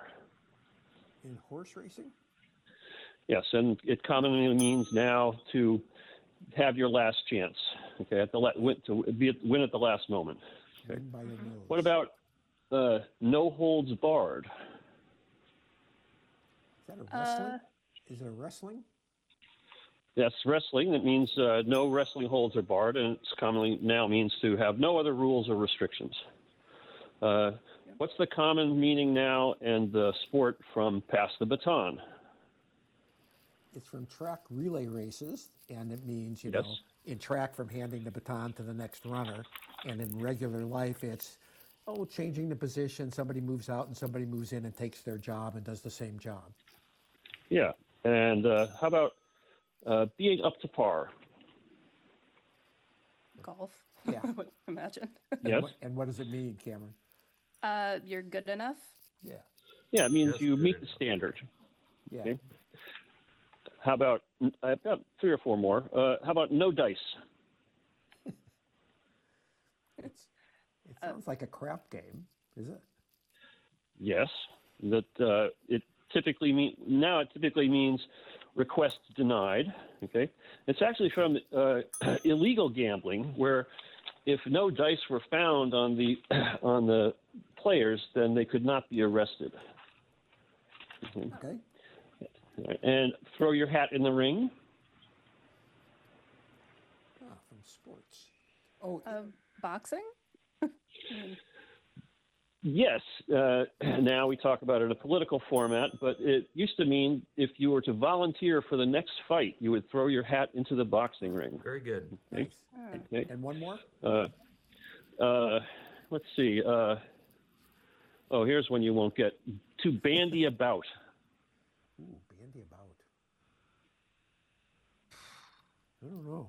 In horse racing? Yes, and it commonly means now to have your last chance. Okay, at the la- win, to be at, win at the last moment. Okay. Win by your nose. What about uh, no holds barred? Is that a wrestling? Uh, is it a wrestling? That's wrestling. That means uh, no wrestling holds are barred, and it's commonly now means to have no other rules or restrictions. Uh, what's the common meaning now and the sport from pass the baton? It's from track relay races, and it means, you Yes. know, in track from handing the baton to the next runner, and in regular life it's, oh, changing the position, somebody moves out and somebody moves in and takes their job and does the same job. Yeah. And uh, how about uh, being up to par? Golf. Yeah. I would imagine. And Yes. what, and what does it mean, Cameron? Uh, you're good enough. Yeah. Yeah, it means Yes, you good meet the enough. standard. Yeah. Okay. How about, I've got three or four more. Uh, how about no dice? It's, it sounds like a crap game, is it? Yes. That uh, it typically mean now it typically means request denied. Okay. It's actually from uh, illegal gambling, where if no dice were found on the on the players, then they could not be arrested. Okay. Okay. And throw your hat in the ring. Ah, from sports. Oh, Uh, boxing. Yes. Uh, now we talk about it in a political format, but it used to mean if you were to volunteer for the next fight, you would throw your hat into the boxing ring. Very good. Okay. Oh. Okay. and one more? Uh, uh, let's see. Uh, oh, here's one you won't get. To bandy about. Ooh, bandy about. I don't know.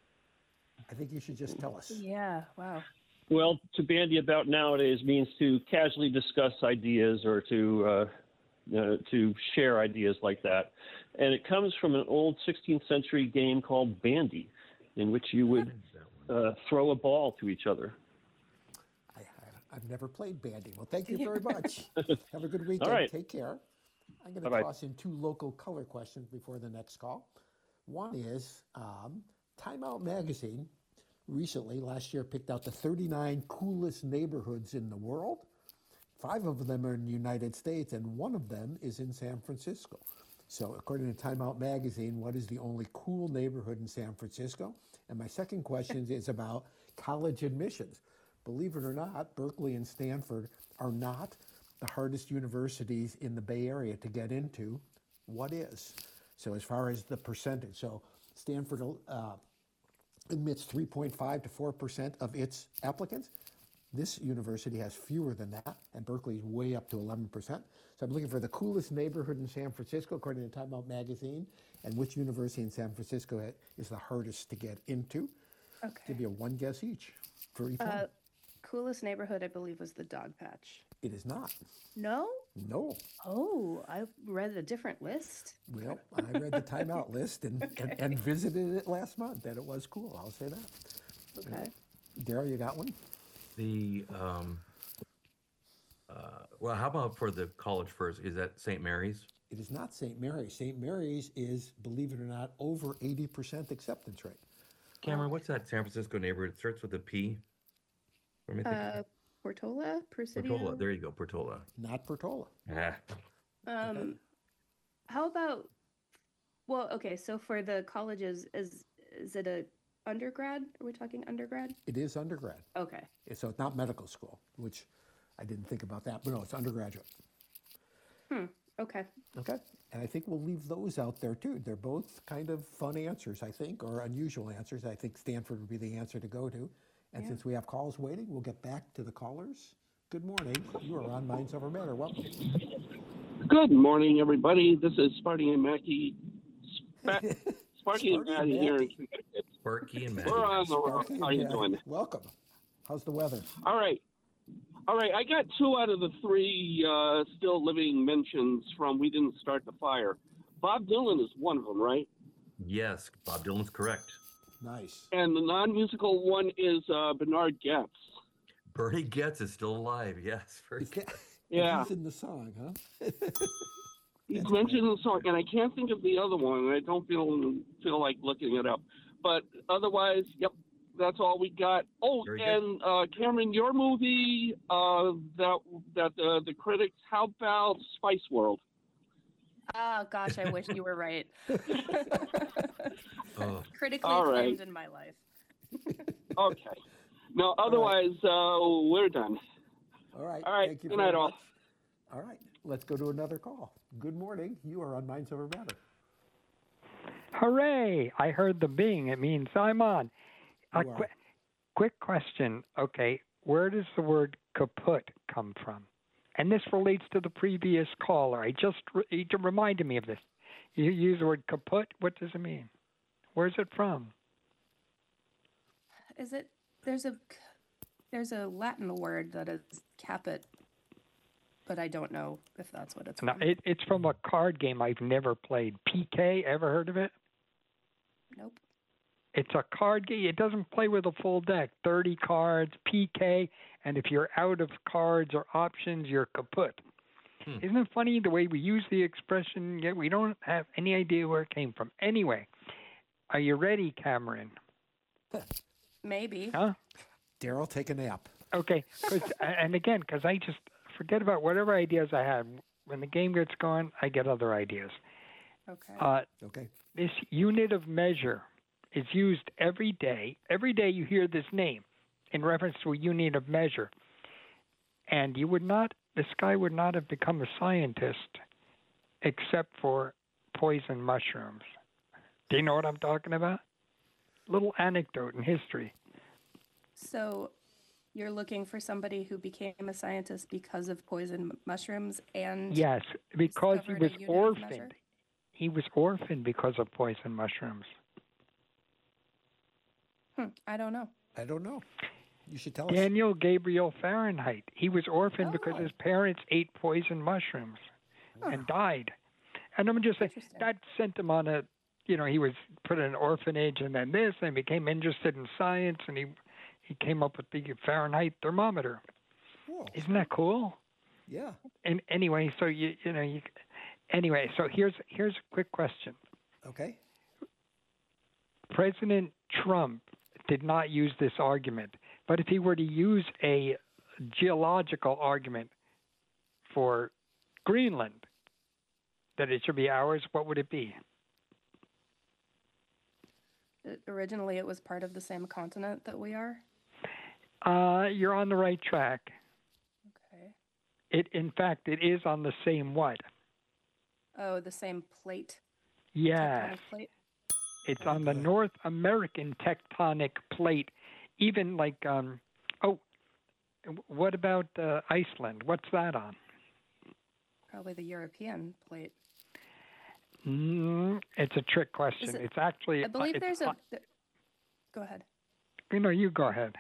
I think you should just tell us. Yeah. Wow. Well, to bandy about nowadays means to casually discuss ideas or to uh, uh, to share ideas like that, and it comes from an old sixteenth century game called bandy, in which you would uh, throw a ball to each other. I, I, I've never played bandy. Well, thank you very much. Have a good weekend. All right. Take care. I'm going to Bye-bye. toss in two local color questions before the next call. One is um, Time Out Magazine recently, last year, picked out the thirty-nine coolest neighborhoods in the world. Five of them are in the United States, and one of them is in San Francisco. So according to Time Out Magazine, what is the only cool neighborhood in San Francisco? And my second question is about college admissions. Believe it or not, Berkeley and Stanford are not the hardest universities in the Bay Area to get into. What is? So as far as the percentage, so Stanford uh, admits three point five to four percent of its applicants. This university has fewer than that, and Berkeley is way up to eleven percent. So I'm looking for the coolest neighborhood in San Francisco, according to Time Out Magazine, and which university in San Francisco is the hardest to get into. Okay. Give you a one guess each for each Uh, one. coolest neighborhood, I believe, was the Dog Patch. It is not. No. No. Oh, I read a different list. Well, I read the Time Out list and, and, and visited it last month, and it was cool. I'll say that. Okay. Daryl, you got one? The um, uh, well, how about for the college first? Is that Saint Mary's? It is not Saint Mary's. Saint Mary's is, believe it or not, over eighty percent acceptance rate. Cameron, what's that San Francisco neighborhood? It starts with a P. What am I thinking? Uh, Portola, Presidio. Portola. There you go, Portola. Not Portola. Ah. Um, how about? Well, okay. So for the colleges, is is it a undergrad? Are we talking undergrad? It is undergrad. Okay. So it's not medical school, which I didn't think about that, but no, it's undergraduate. Hmm. Okay. Okay. And I think we'll leave those out there too. They're both kind of fun answers, I think, or unusual answers. I think Stanford would be the answer to go to. And Yeah. since we have calls waiting, we'll get back to the callers. Good morning. You are on Minds Over Matter. Welcome. Good morning, everybody. This is Sparty and Mackey. Spa- Sparky and Maddie here in Connecticut. Sparky and Maddie. We're on the road. Sparky How are you and doing? Maddie. Welcome. How's the weather? All right. All right. I got two out of the three uh, still living mentions from We Didn't Start the Fire. Bob Dylan is one of them, right? Yes, Bob Dylan's correct. Nice. And the non-musical one is uh, Bernard Getz. Bernie Getz is still alive. Yes, very good. Yeah. He's in the song, huh? He's mentioned in the song, and I can't think of the other one, and I don't feel feel like looking it up. But otherwise, yep, that's all we got. Oh, Very good. and uh, Cameron, your movie uh, that that uh, the critics, how about Spice World? Oh gosh, I wish you were right. Oh. Critically All right. acclaimed in my life. Okay. No, otherwise uh, we're done. All right. All right. Thank you Good very night, all. much. All right. Let's go to another call. Good morning. You are on Minds Over Matter. Hooray! I heard the bing. It means I'm on. A You are. qu- quick question. Okay, where does the word kaput come from? And this relates to the previous caller. I just re- you just reminded me of this. You use the word kaput. What does it mean? Where's it from? Is it there's a there's a Latin word that is caput, but I don't know if that's what it's No, from. it, it's from a card game I've never played. P K. Ever heard of it? Nope. It's a card game. It doesn't play with a full deck. thirty cards, P K, and if you're out of cards or options, you're kaput. Hmm. Isn't it funny the way we use the expression, yet we don't have any idea where it came from? Anyway, are you ready, Cameron? Maybe. Huh? Daryl, take a nap. Okay. 'Cause, and again, because I just forget about whatever ideas I had. When the game gets going, I get other ideas. Okay. Uh, okay. This unit of measure is used every day. Every day you hear this name in reference to a unit of measure. And you would not, this guy would not have become a scientist except for poison mushrooms. Do you know what I'm talking about? Little anecdote in history. So you're looking for somebody who became a scientist because of poison mushrooms and Yes, because he discovered was a unit of measure? orphaned. He was orphaned because of poison mushrooms. Hmm, I don't know. I don't know. You should tell us. Daniel Gabriel Fahrenheit. He was orphaned because Oh. his parents ate poison mushrooms and died. And I'm just saying that sent him on a, you know, he was put in an orphanage and then this, and became interested in science, and he he came up with the Fahrenheit thermometer. Whoa. Isn't that cool? Yeah. And anyway, so you you know you, anyway, so here's here's a quick question. Okay. President Trump did not use this argument, but if he were to use a geological argument for Greenland, that it should be ours, what would it be? It- originally, it was part of the same continent that we are. Uh, you're on the right track. Okay. It, in fact, it is on the same what? Oh, the same plate. Yes. tectonic plate. It's on the North American tectonic plate. Even like, um, oh, what about uh, Iceland? What's that on? Probably the European plate. Mm, it's a trick question. Is it- it's actually. I believe it's, there's a. th- Go ahead. You know, you go ahead.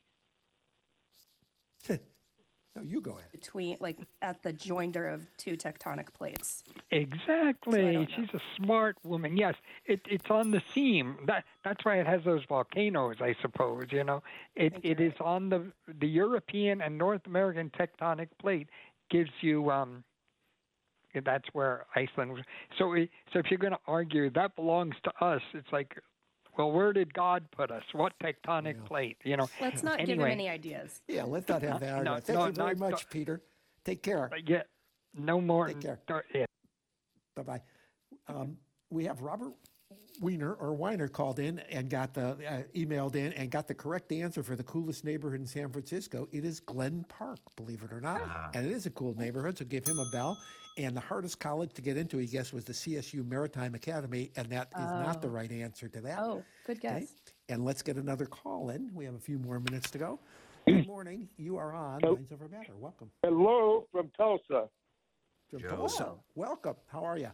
No, you go ahead. Between, like, at the joinder of two tectonic plates. Exactly. So I don't know. She's a smart woman. Yes, it, it's on the seam. That that's why it has those volcanoes, I suppose. You know, it it is on the the European and North American tectonic plate. Gives you um. That's where Iceland was. So it, so if you're going to argue that belongs to us, it's like, well, where did God put us? What tectonic plate? You know. Let's not give him Anyway. any ideas. Yeah, let's not have that No, argument. Thank no, you very no, much, no. Peter. Take care. Yeah, no more. Take care. Yeah. Bye-bye. Um, we have Robert Weiner or Weiner called in and got the uh, emailed in and got the correct answer for the coolest neighborhood in San Francisco. It is Glen Park, believe it or not, Ah. and it is a cool neighborhood. So give him a bell. And the hardest college to get into, he guessed, was the C S U Maritime Academy, and that is not the Oh. right answer to that. Oh, good guess. Okay? And let's get another call in. We have a few more minutes to go. Good morning. You are on Minds Over Matter. Welcome. Hello from Tulsa. From Joe. Tulsa. Welcome. How are you?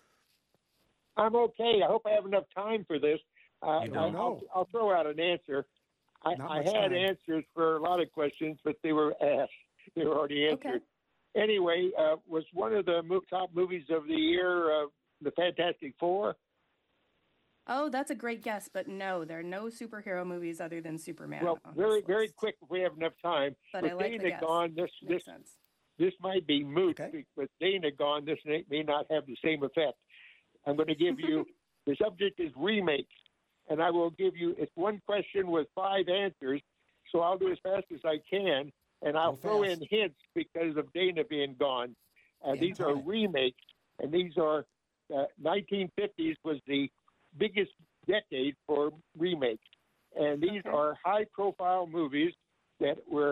I'm okay. I hope I have enough time for this. Uh, You don't I- I'll, know. I'll throw out an answer. I, Not I much had time. answers for a lot of questions, but they were asked. They were already answered. Anyway, uh, was one of the mo- top movies of the year uh, the Fantastic Four? Oh, that's a great guess, but no, there are no superhero movies other than Superman. Well, on very, this very list. quick if we have enough time. But With I like the Dana guess. gone, this Makes this sense. this might be moot. With Dana gone, this may may not have the same effect. I'm going to give you the subject is remakes, and I will give you it's one question with five answers. So I'll do as fast as I can, and I'll throw in hints because of Dana being gone. And And these are time. remakes, and these are uh, nineteen fifties was the biggest decade for remakes, and these are high-profile movies that were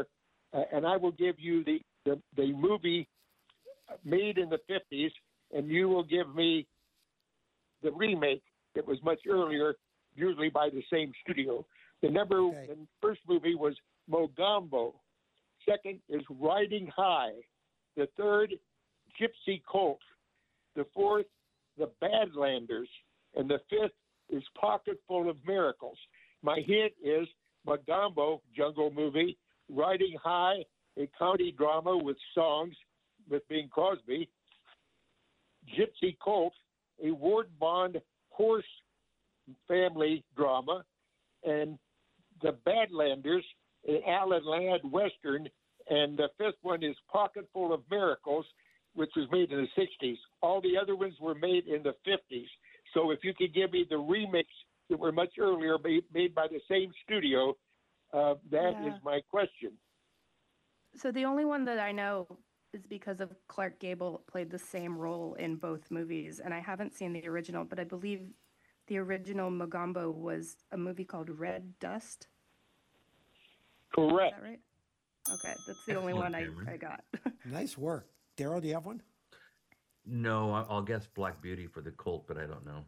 uh, and I will give you the, the, the movie made in the fifties, and you will give me the remake that was much earlier, usually by the same studio. The number, okay. the first movie was Mogambo. Second is Riding High. The third, Gypsy Colt. The fourth, The Badlanders. And the fifth is Pocketful of Miracles. My hint is Mogambo, jungle movie. Riding High, a county drama with songs with Bing Crosby. Gypsy Colt, a Ward Bond horse family drama. And The Badlanders, an Alan Ladd Western. And the fifth one is Pocketful of Miracles, which was made in the sixties. All the other ones were made in the fifties. So if you could give me the remix that were much earlier, made, made by the same studio, uh, that Yeah. is my question. So the only one that I know is because of Clark Gable played the same role in both movies, and I haven't seen the original, but I believe the original Mogambo was a movie called Red Dust. Correct. Is that right? Okay, that's the only one I, I got. Nice work. Daryl, do you have one? No, I- I'll guess Black Beauty for the Colt, but I don't know.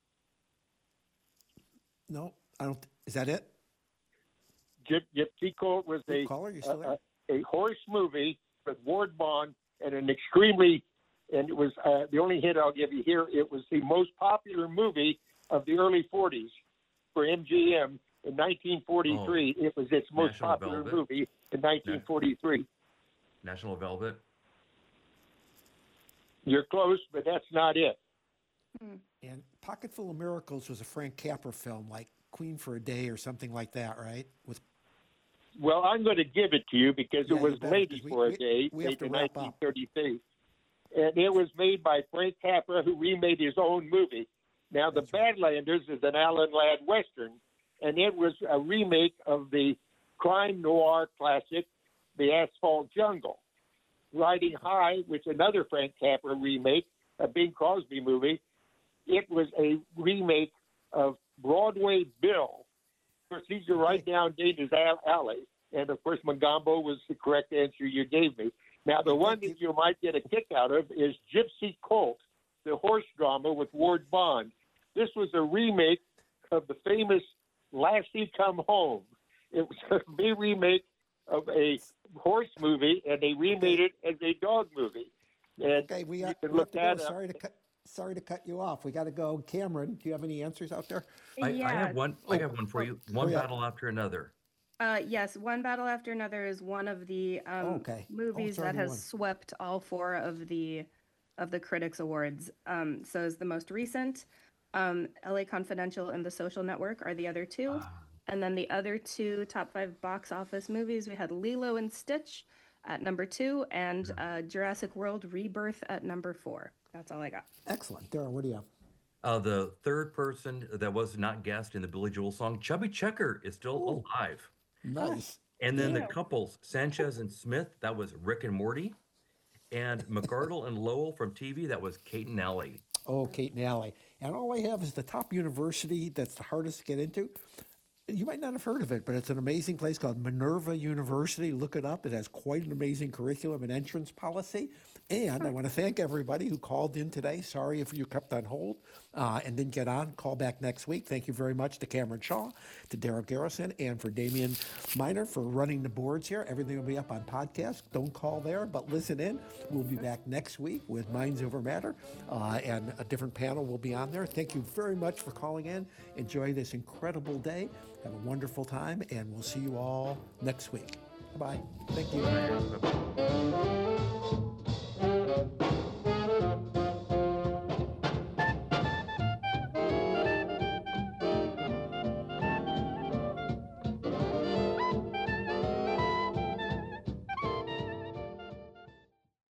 No, I don't. Is that it? Gyp, Gypsy Colt was a, Caller, you still a, a, a horse movie with Ward Bond and an extremely, and it was uh, the only hint I'll give you here, it was the most popular movie of the early forties for M G M in nineteen forty-three. Oh, it was its most National popular Velvet? movie in nineteen forty-three. National Velvet? You're close, but that's not it. And Pocketful of Miracles was a Frank Capra film, like Queen for a Day or something like that, right? With Well, I'm going to give it to you because Yeah, it was you better, Lady 'cause we- for a we- Day, we have made to in wrap up. nineteen thirty-three. And it was made by Frank Capra, who remade his own movie. Now, The Badlanders is an Alan Ladd Western, and it was a remake of the crime noir classic, The Asphalt Jungle. Riding High, which is another Frank Capra remake, a Bing Crosby movie, it was a remake of Broadway Bill. Of course, these are right down Dana's al- alley. And, of course, Mogambo was the correct answer you gave me. Now, the one that you might get a kick out of is Gypsy Colt, the horse drama with Ward Bond. This was a remake of the famous Lassie Come Home. It was a big remake of a horse movie, and they remade it as a dog movie. And okay, we, you uh, can we have look to go. that up. Sorry to cut. Sorry to cut you off. We got to go. Cameron, do you have any answers out there? I, Yeah. I have one. I have one for you. One Oh, yeah. battle after another. Uh, yes, One Battle After Another is one of the um, Oh, okay. Oh, movies it's that already has won. swept all four of the of the Critics Awards. Um, so is the most recent. Um, L A Confidential and The Social Network are the other two. And then the other two top five box office movies, we had Lilo and Stitch at number two and uh, Jurassic World Rebirth at number four. That's all I got. Excellent. Daryl, what do you have? Uh, the third person that was not guessed in the Billy Joel song, Chubby Checker, is still alive. Nice. And then the Yeah. couples, Sanchez and Smith, that was Rick and Morty. And McArdle and Lowell from T V, that was Kate and Allie. Oh, Kate and Allie. And all I have is the top university that's the hardest to get into. You might not have heard of it, but it's an amazing place called Minerva University. Look it up. It has quite an amazing curriculum and entrance policy. And I want to thank everybody who called in today. Sorry if you kept on hold uh, and didn't get on. Call back next week. Thank you very much to Cameron Shaw, to Daryl Garrison, and for Damian Miner for running the boards here. Everything will be up on podcast. Don't call there, but listen in. We'll be back next week with Minds Over Matter, uh, and a different panel will be on there. Thank you very much for calling in. Enjoy this incredible day. Have a wonderful time, and we'll see you all next week. Bye-bye. Thank you.